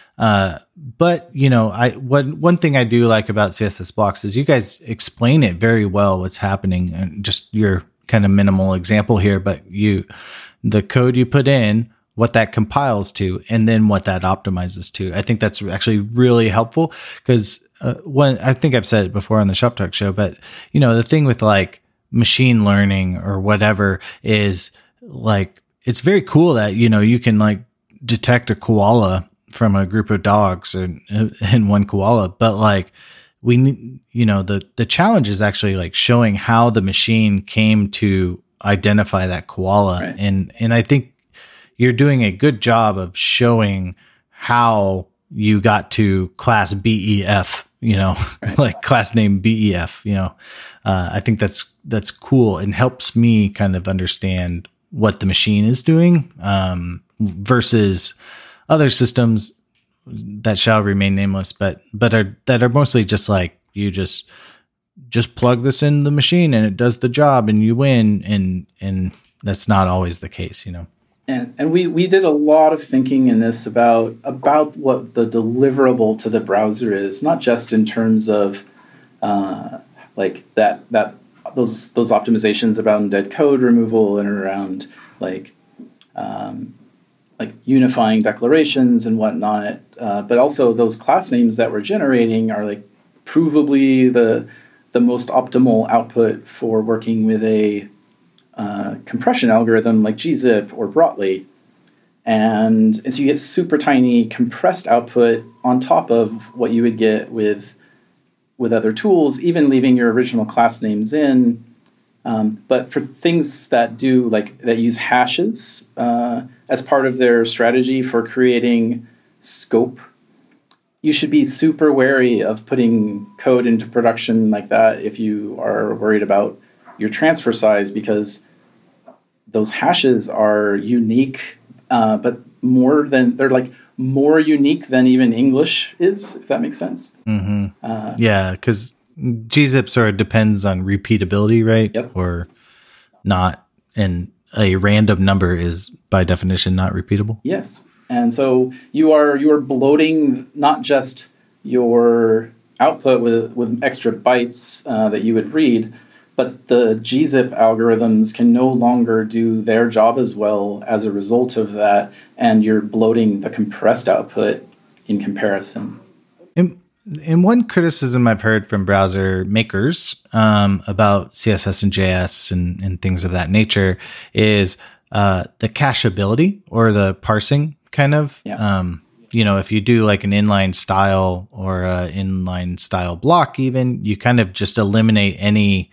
But one thing I do like about CSS blocks is you guys explain it very well, what's happening, and just your kind of minimal example here, but the code you put in, what that compiles to, and then what that optimizes to. I think that's actually really helpful, because I think I've said it before on the Shop Talk show, but the thing with, like, machine learning or whatever is, like, it's very cool that you can, like, detect a koala from a group of dogs and one koala, but, like, we need, the challenge is actually, like, showing how the machine came to identify that koala. Right. And I think you're doing a good job of showing how you got to class BEF, right. Like class name BEF, I think that's cool and helps me kind of understand what the machine is doing, versus other systems that shall remain nameless, but that are mostly just like, you just plug this in the machine and it does the job and you win. And that's not always the case, And we did a lot of thinking in this about what the deliverable to the browser is, not just in terms of like those optimizations around dead code removal and around like unifying declarations and whatnot, but also those class names that we're generating are, like, provably the most optimal output for working with a compression algorithm like gzip or Brotli. And so you get super tiny compressed output on top of what you would get with other tools, even leaving your original class names in. But for things that use hashes as part of their strategy for creating scope, you should be super wary of putting code into production like that if you are worried about your transfer size, because those hashes are unique, but they're like more unique than even English is, if that makes sense. Mm-hmm. Yeah, because gzip sort of depends on repeatability, right? Yep. Or not, and a random number is by definition not repeatable. Yes, and so you are bloating not just your output with extra bytes that you would read, but the gzip algorithms can no longer do their job as well as a result of that, and you're bloating the compressed output in comparison. And one criticism I've heard from browser makers about CSS and JS and things of that nature is the cacheability or the parsing kind of. Yeah. if you do like an inline style or a inline style block, even, you kind of just eliminate any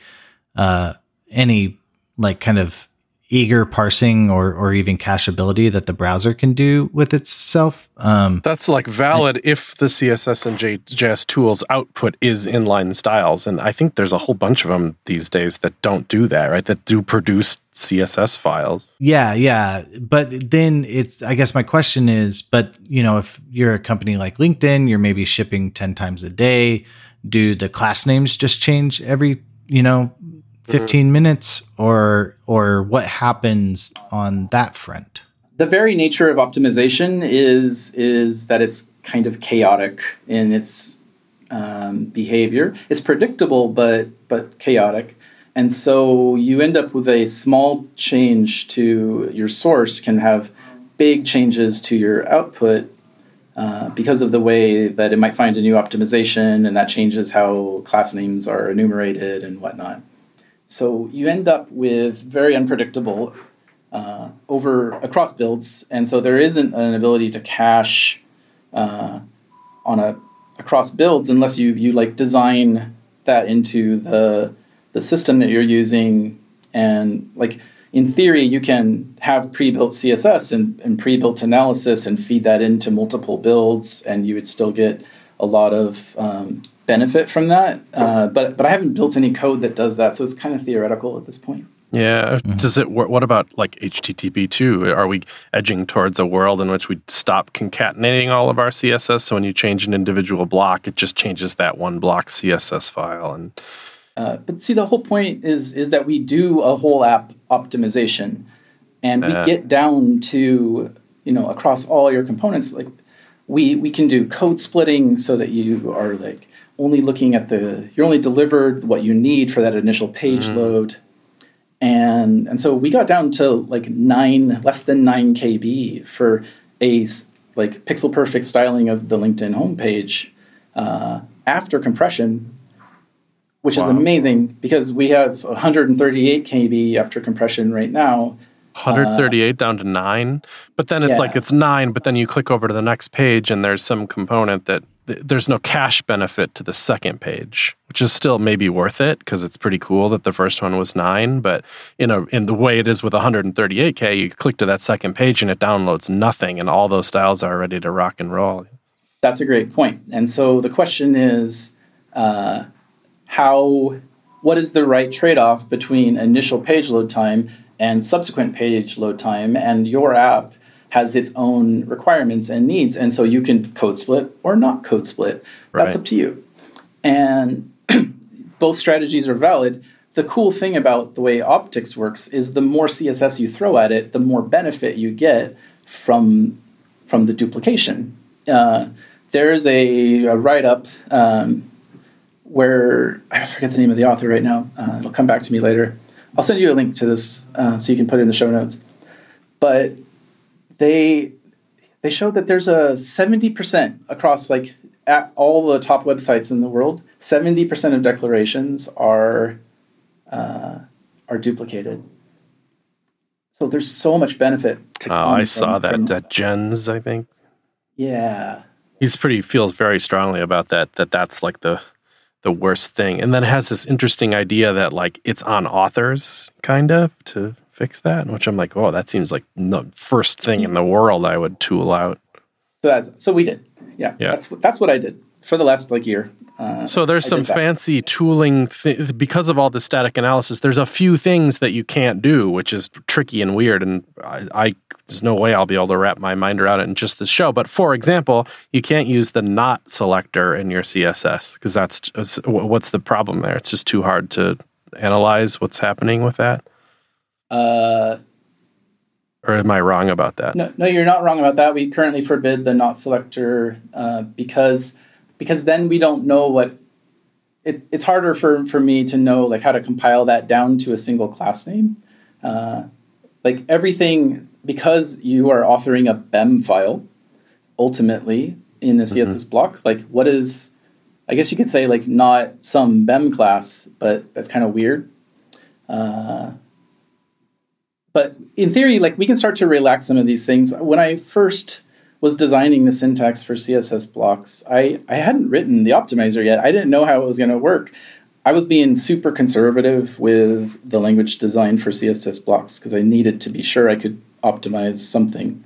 like kind of eager parsing or even cacheability that the browser can do with itself. That's like valid if the CSS and JS tools output is inline styles. And I think there's a whole bunch of them these days that don't do that, right? That do produce CSS files. Yeah. But then I guess my question is, but if you're a company like LinkedIn, you're maybe shipping 10 times a day. Do the class names just change every, 15 minutes, or what happens on that front? The very nature of optimization is that it's kind of chaotic in its behavior. It's predictable, but chaotic. And so you end up with a small change to your source can have big changes to your output because of the way that it might find a new optimization, and that changes how class names are enumerated and whatnot. So you end up with very unpredictable across builds, and so there isn't an ability to cache across builds unless you like design that into the system that you're using. And like in theory, you can have pre-built CSS and pre-built analysis and feed that into multiple builds, and you would still get a lot of benefit from that. But I haven't built any code that does that, so it's kind of theoretical at this point. Yeah. Does it? What about like HTTP 2? Are we edging towards a world in which we stop concatenating all of our CSS? So when you change an individual block, it just changes that one block CSS file. And but see, the whole point is that we do a whole app optimization, and we get down to across all your components. Like we can do code splitting so that you are like only looking at you're only delivered what you need for that initial page load. And so we got down to like less than 9 KB for a like pixel perfect styling of the LinkedIn homepage after compression, which is amazing because we have 138 KB after compression right now. 138 down to 9, but then it's like it's 9, but then you click over to the next page and there's some component that there's no cache benefit to the second page, which is still maybe worth it because it's pretty cool that the first one was 9. But in the way it is with 138K, you click to that second page and it downloads nothing, and all those styles are ready to rock and roll. That's a great point. And so the question is, what is the right trade-off between initial page load time and subsequent page load time? And your app has its own requirements and needs, and so you can code split or not code split. That's up to you. And both strategies are valid. The cool thing about the way Optix works is the more CSS you throw at it, the more benefit you get from the duplication. There's a write-up where, I forget the name of the author right now. It'll come back to me later. I'll send you a link to this so you can put it in the show notes. But they showed that there's a 70% across like at all the top websites in the world. 70% of declarations are duplicated. So there's so much benefit. I saw that Jens, I think. Yeah, feels very strongly about that's like the worst thing. And then it has this interesting idea that like it's on authors kind of to fix that, which I'm like, oh, that seems like the first thing in the world I would tool out. So we did. Yeah. That's what I did for the last like year. So there's some fancy tooling because of all the static analysis. There's a few things that you can't do, which is tricky and weird. And I there's no way I'll be able to wrap my mind around it in just this show. But for example, you can't use the not selector in your CSS because what's the problem there? It's just too hard to analyze what's happening with that. Or am I wrong about that? No, you're not wrong about that. We currently forbid the not selector because then we don't know what it's harder for me to know like how to compile that down to a single class name. Like everything, because you are authoring a BEM file ultimately in a CSS block, like what is, I guess you could say like not some BEM class, but that's kind of weird. But in theory, like we can start to relax some of these things. When I first was designing the syntax for CSS blocks, I hadn't written the optimizer yet. I didn't know how it was going to work. I was being super conservative with the language design for CSS blocks because I needed to be sure I could optimize something.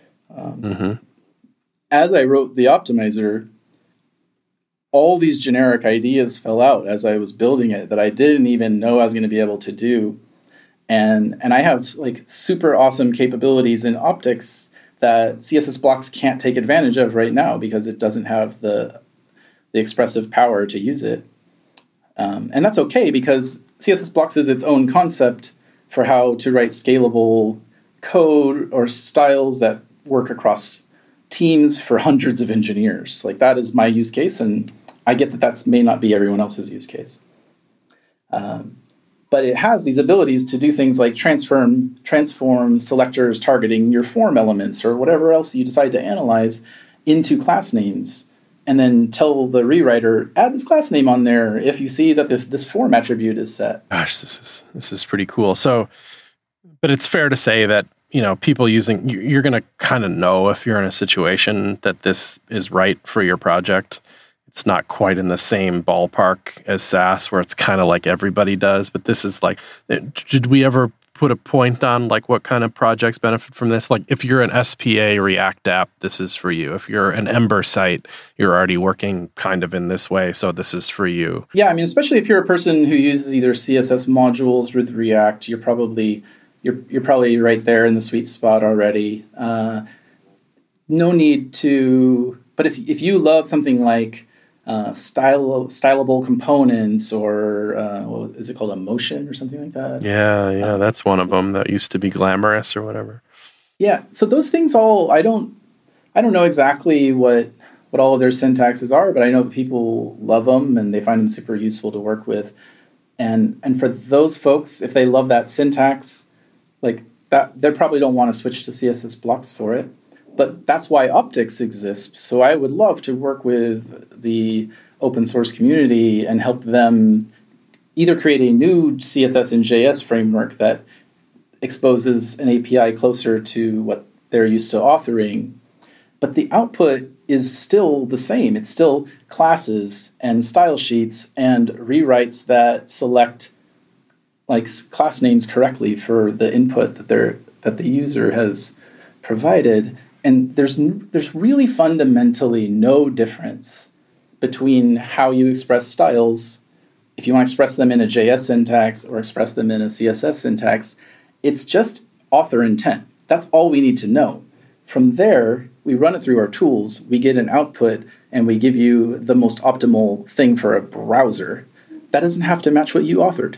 As I wrote the optimizer, all these generic ideas fell out as I was building it that I didn't even know I was going to be able to do. And I have like super awesome capabilities in optics that CSS blocks can't take advantage of right now because it doesn't have the expressive power to use it. And that's okay because CSS blocks is its own concept for how to write scalable code or styles that work across teams for hundreds of engineers. Like that is my use case, and I get that may not be everyone else's use case. But it has these abilities to do things like transform selectors targeting your form elements or whatever else you decide to analyze into class names, and then tell the rewriter, add this class name on there if you see that this form attribute is set. Gosh, this is pretty cool. So, but it's fair to say that, people using, you're going to kind of know if you're in a situation that this is right for your project. It's not quite in the same ballpark as Sass, where it's kind of like everybody does, but this is like, did we ever put a point on like what kind of projects benefit from this? Like if you're an SPA React app, this is for you. If you're an Ember site, you're already working kind of in this way, so this is for you. Yeah, I mean, especially if you're a person who uses either CSS modules with React, you're probably right there in the sweet spot already. No need to, but if you love something like stylable components or what is it called, Emotion or something like that? Yeah, that's one of them that used to be Glamorous or whatever. Yeah, so those things all, I don't know exactly what all of their syntaxes are, but I know people love them and they find them super useful to work with. And for those folks, if they love that syntax, like that, they probably don't want to switch to CSS blocks for it. But that's why optics exists. So I would love to work with the open source community and help them either create a new CSS and JS framework that exposes an API closer to what they're used to authoring. But the output is still the same. It's still classes and style sheets and rewrites that select like class names correctly for the input that the user has provided. And there's really fundamentally no difference between how you express styles. If you want to express them in a JS syntax or express them in a CSS syntax, it's just author intent. That's all we need to know. From there, we run it through our tools, we get an output, and we give you the most optimal thing for a browser. That doesn't have to match what you authored.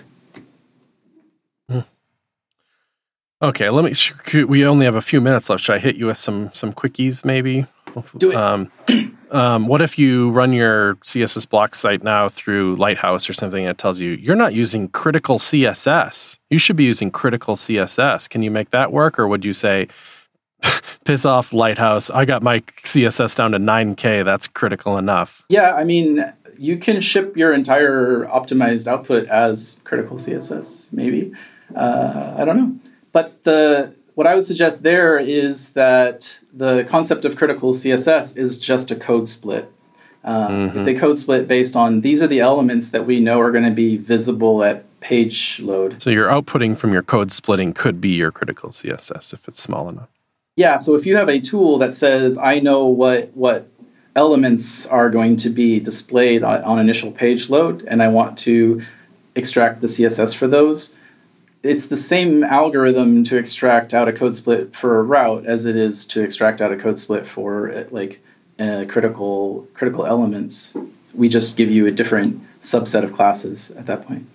Okay, we only have a few minutes left. Should I hit you with some quickies maybe? Do it. What if you run your CSS block site now through Lighthouse or something that tells you you're not using critical CSS? You should be using critical CSS. Can you make that work? Or would you say, piss off Lighthouse, I got my CSS down to 9K, that's critical enough? Yeah, I mean, you can ship your entire optimized output as critical CSS, maybe. I don't know. But what I would suggest there is that the concept of critical CSS is just a code split. It's a code split based on these are the elements that we know are going to be visible at page load. So your outputting from your code splitting could be your critical CSS if it's small enough. Yeah, so if you have a tool that says, I know what elements are going to be displayed on initial page load, and I want to extract the CSS for those, it's the same algorithm to extract out a code split for a route as it is to extract out a code split for critical elements. We just give you a different subset of classes at that point.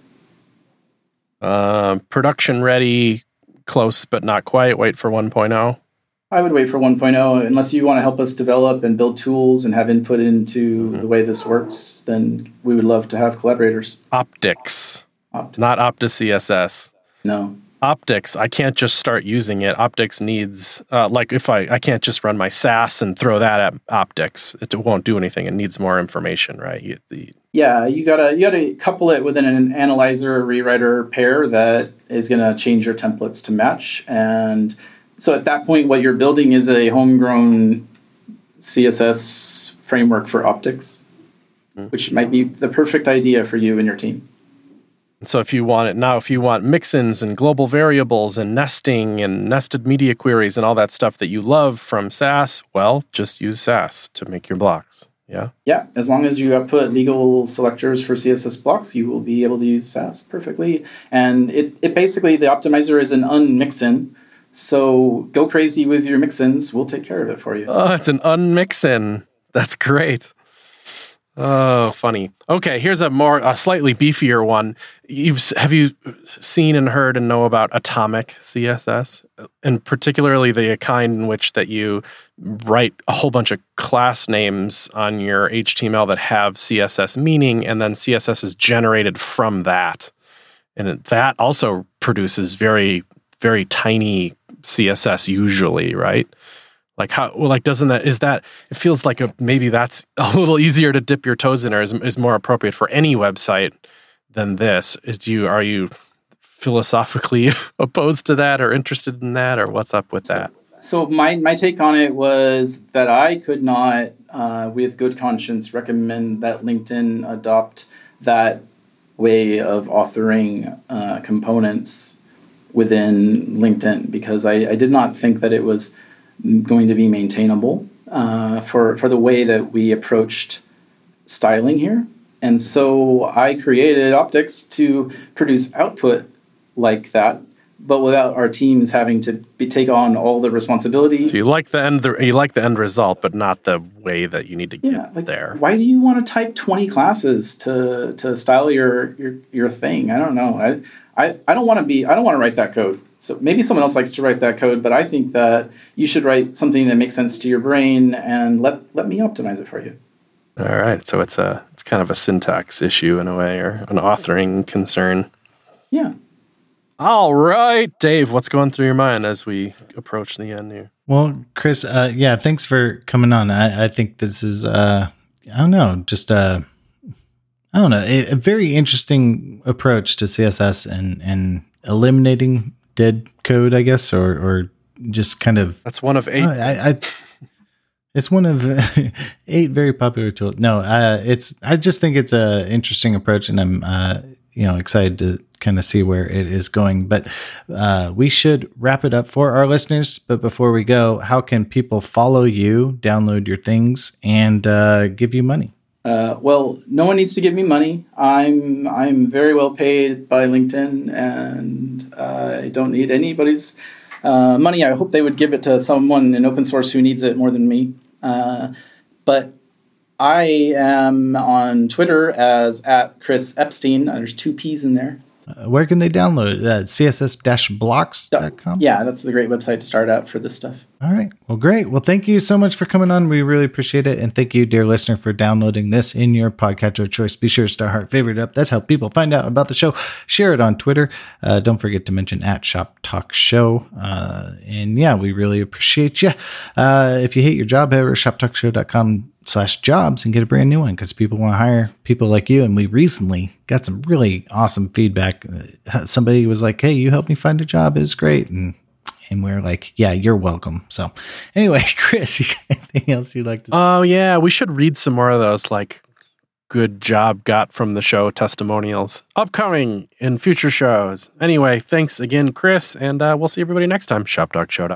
Production ready, close but not quite. Wait for 1.0. I would wait for 1.0 unless you want to help us develop and build tools and have input into the way this works. Then we would love to have collaborators. Optics. Not OptiCSS. No. Optics, I can't just start using it. Optics needs, if I can't just run my Sass and throw that at Optics. It won't do anything. It needs more information, right? You gotta couple it with an analyzer rewriter pair that is gonna change your templates to match. And so at that point, what you're building is a homegrown CSS framework for optics, which might be the perfect idea for you and your team. So if you want mixins and global variables and nesting and nested media queries and all that stuff that you love from Sass, well, just use Sass to make your blocks. Yeah? Yeah, as long as you output legal selectors for CSS blocks, you will be able to use Sass perfectly. And it basically, the optimizer is an unmixin. So go crazy with your mixins. We'll take care of it for you. Oh, it's an unmixin. That's great. Oh, funny. Okay, here's a slightly beefier one. Have you seen and heard and know about atomic CSS? And particularly the kind in which that you write a whole bunch of class names on your HTML that have CSS meaning, and then CSS is generated from that. And that also produces very, very tiny CSS usually, right? It feels like maybe that's a little easier to dip your toes in, or is more appropriate for any website than this. Are you philosophically opposed to that or interested in that, or what's up with that? So my take on it was that I could not, with good conscience, recommend that LinkedIn adopt that way of authoring components within LinkedIn, because I did not think that it was going to be maintainable for the way that we approached styling here. And so I created optics to produce output like that, but without our teams having to take on all the responsibility. So you like the end result, but not the way that you need to get there. Why do you want to type 20 classes to style your thing? I don't know. I don't want to write that code. So maybe someone else likes to write that code, but I think that you should write something that makes sense to your brain and let me optimize it for you. All right. So it's kind of a syntax issue in a way, or an authoring concern. Yeah. All right, Dave, what's going through your mind as we approach the end here? Well, Chris, thanks for coming on. I think this is, a very interesting approach to CSS and eliminating dead code, I guess, or just kind of. That's one of 8. It's one of 8 very popular tools. No, I just think it's a interesting approach, and I'm excited to kind of see where it is going. But we should wrap it up for our listeners. But before we go, how can people follow you, download your things, and give you money? Well, no one needs to give me money. I'm very well paid by LinkedIn, and I don't need anybody's money. I hope they would give it to someone in open source who needs it more than me. But I am on Twitter as @Chris Epstein. There's 2 P's in there. Where can they download it? css-blocks.com? Yeah, that's the great website to start out for this stuff. All right. Well, great. Well, thank you so much for coming on. We really appreciate it. And thank you, dear listener, for downloading this in your podcatcher of choice. Be sure to star heart favorite up. That's how people find out about the show. Share it on Twitter. Don't forget to mention @ShopTalkShow. And yeah, we really appreciate you. If you hate your job, head over to shoptalkshow.com/jobs and get a brand new one, because people want to hire people like you. And we recently got some really awesome feedback. Somebody was like, "Hey, you helped me find a job. It was great." And we're like, "Yeah, you're welcome." So anyway, Chris, you got anything else you'd like to say? Oh yeah, we should read some more of those good job got from the show testimonials upcoming in future shows. Anyway, thanks again, Chris, and we'll see everybody next time. ShopTalkShow.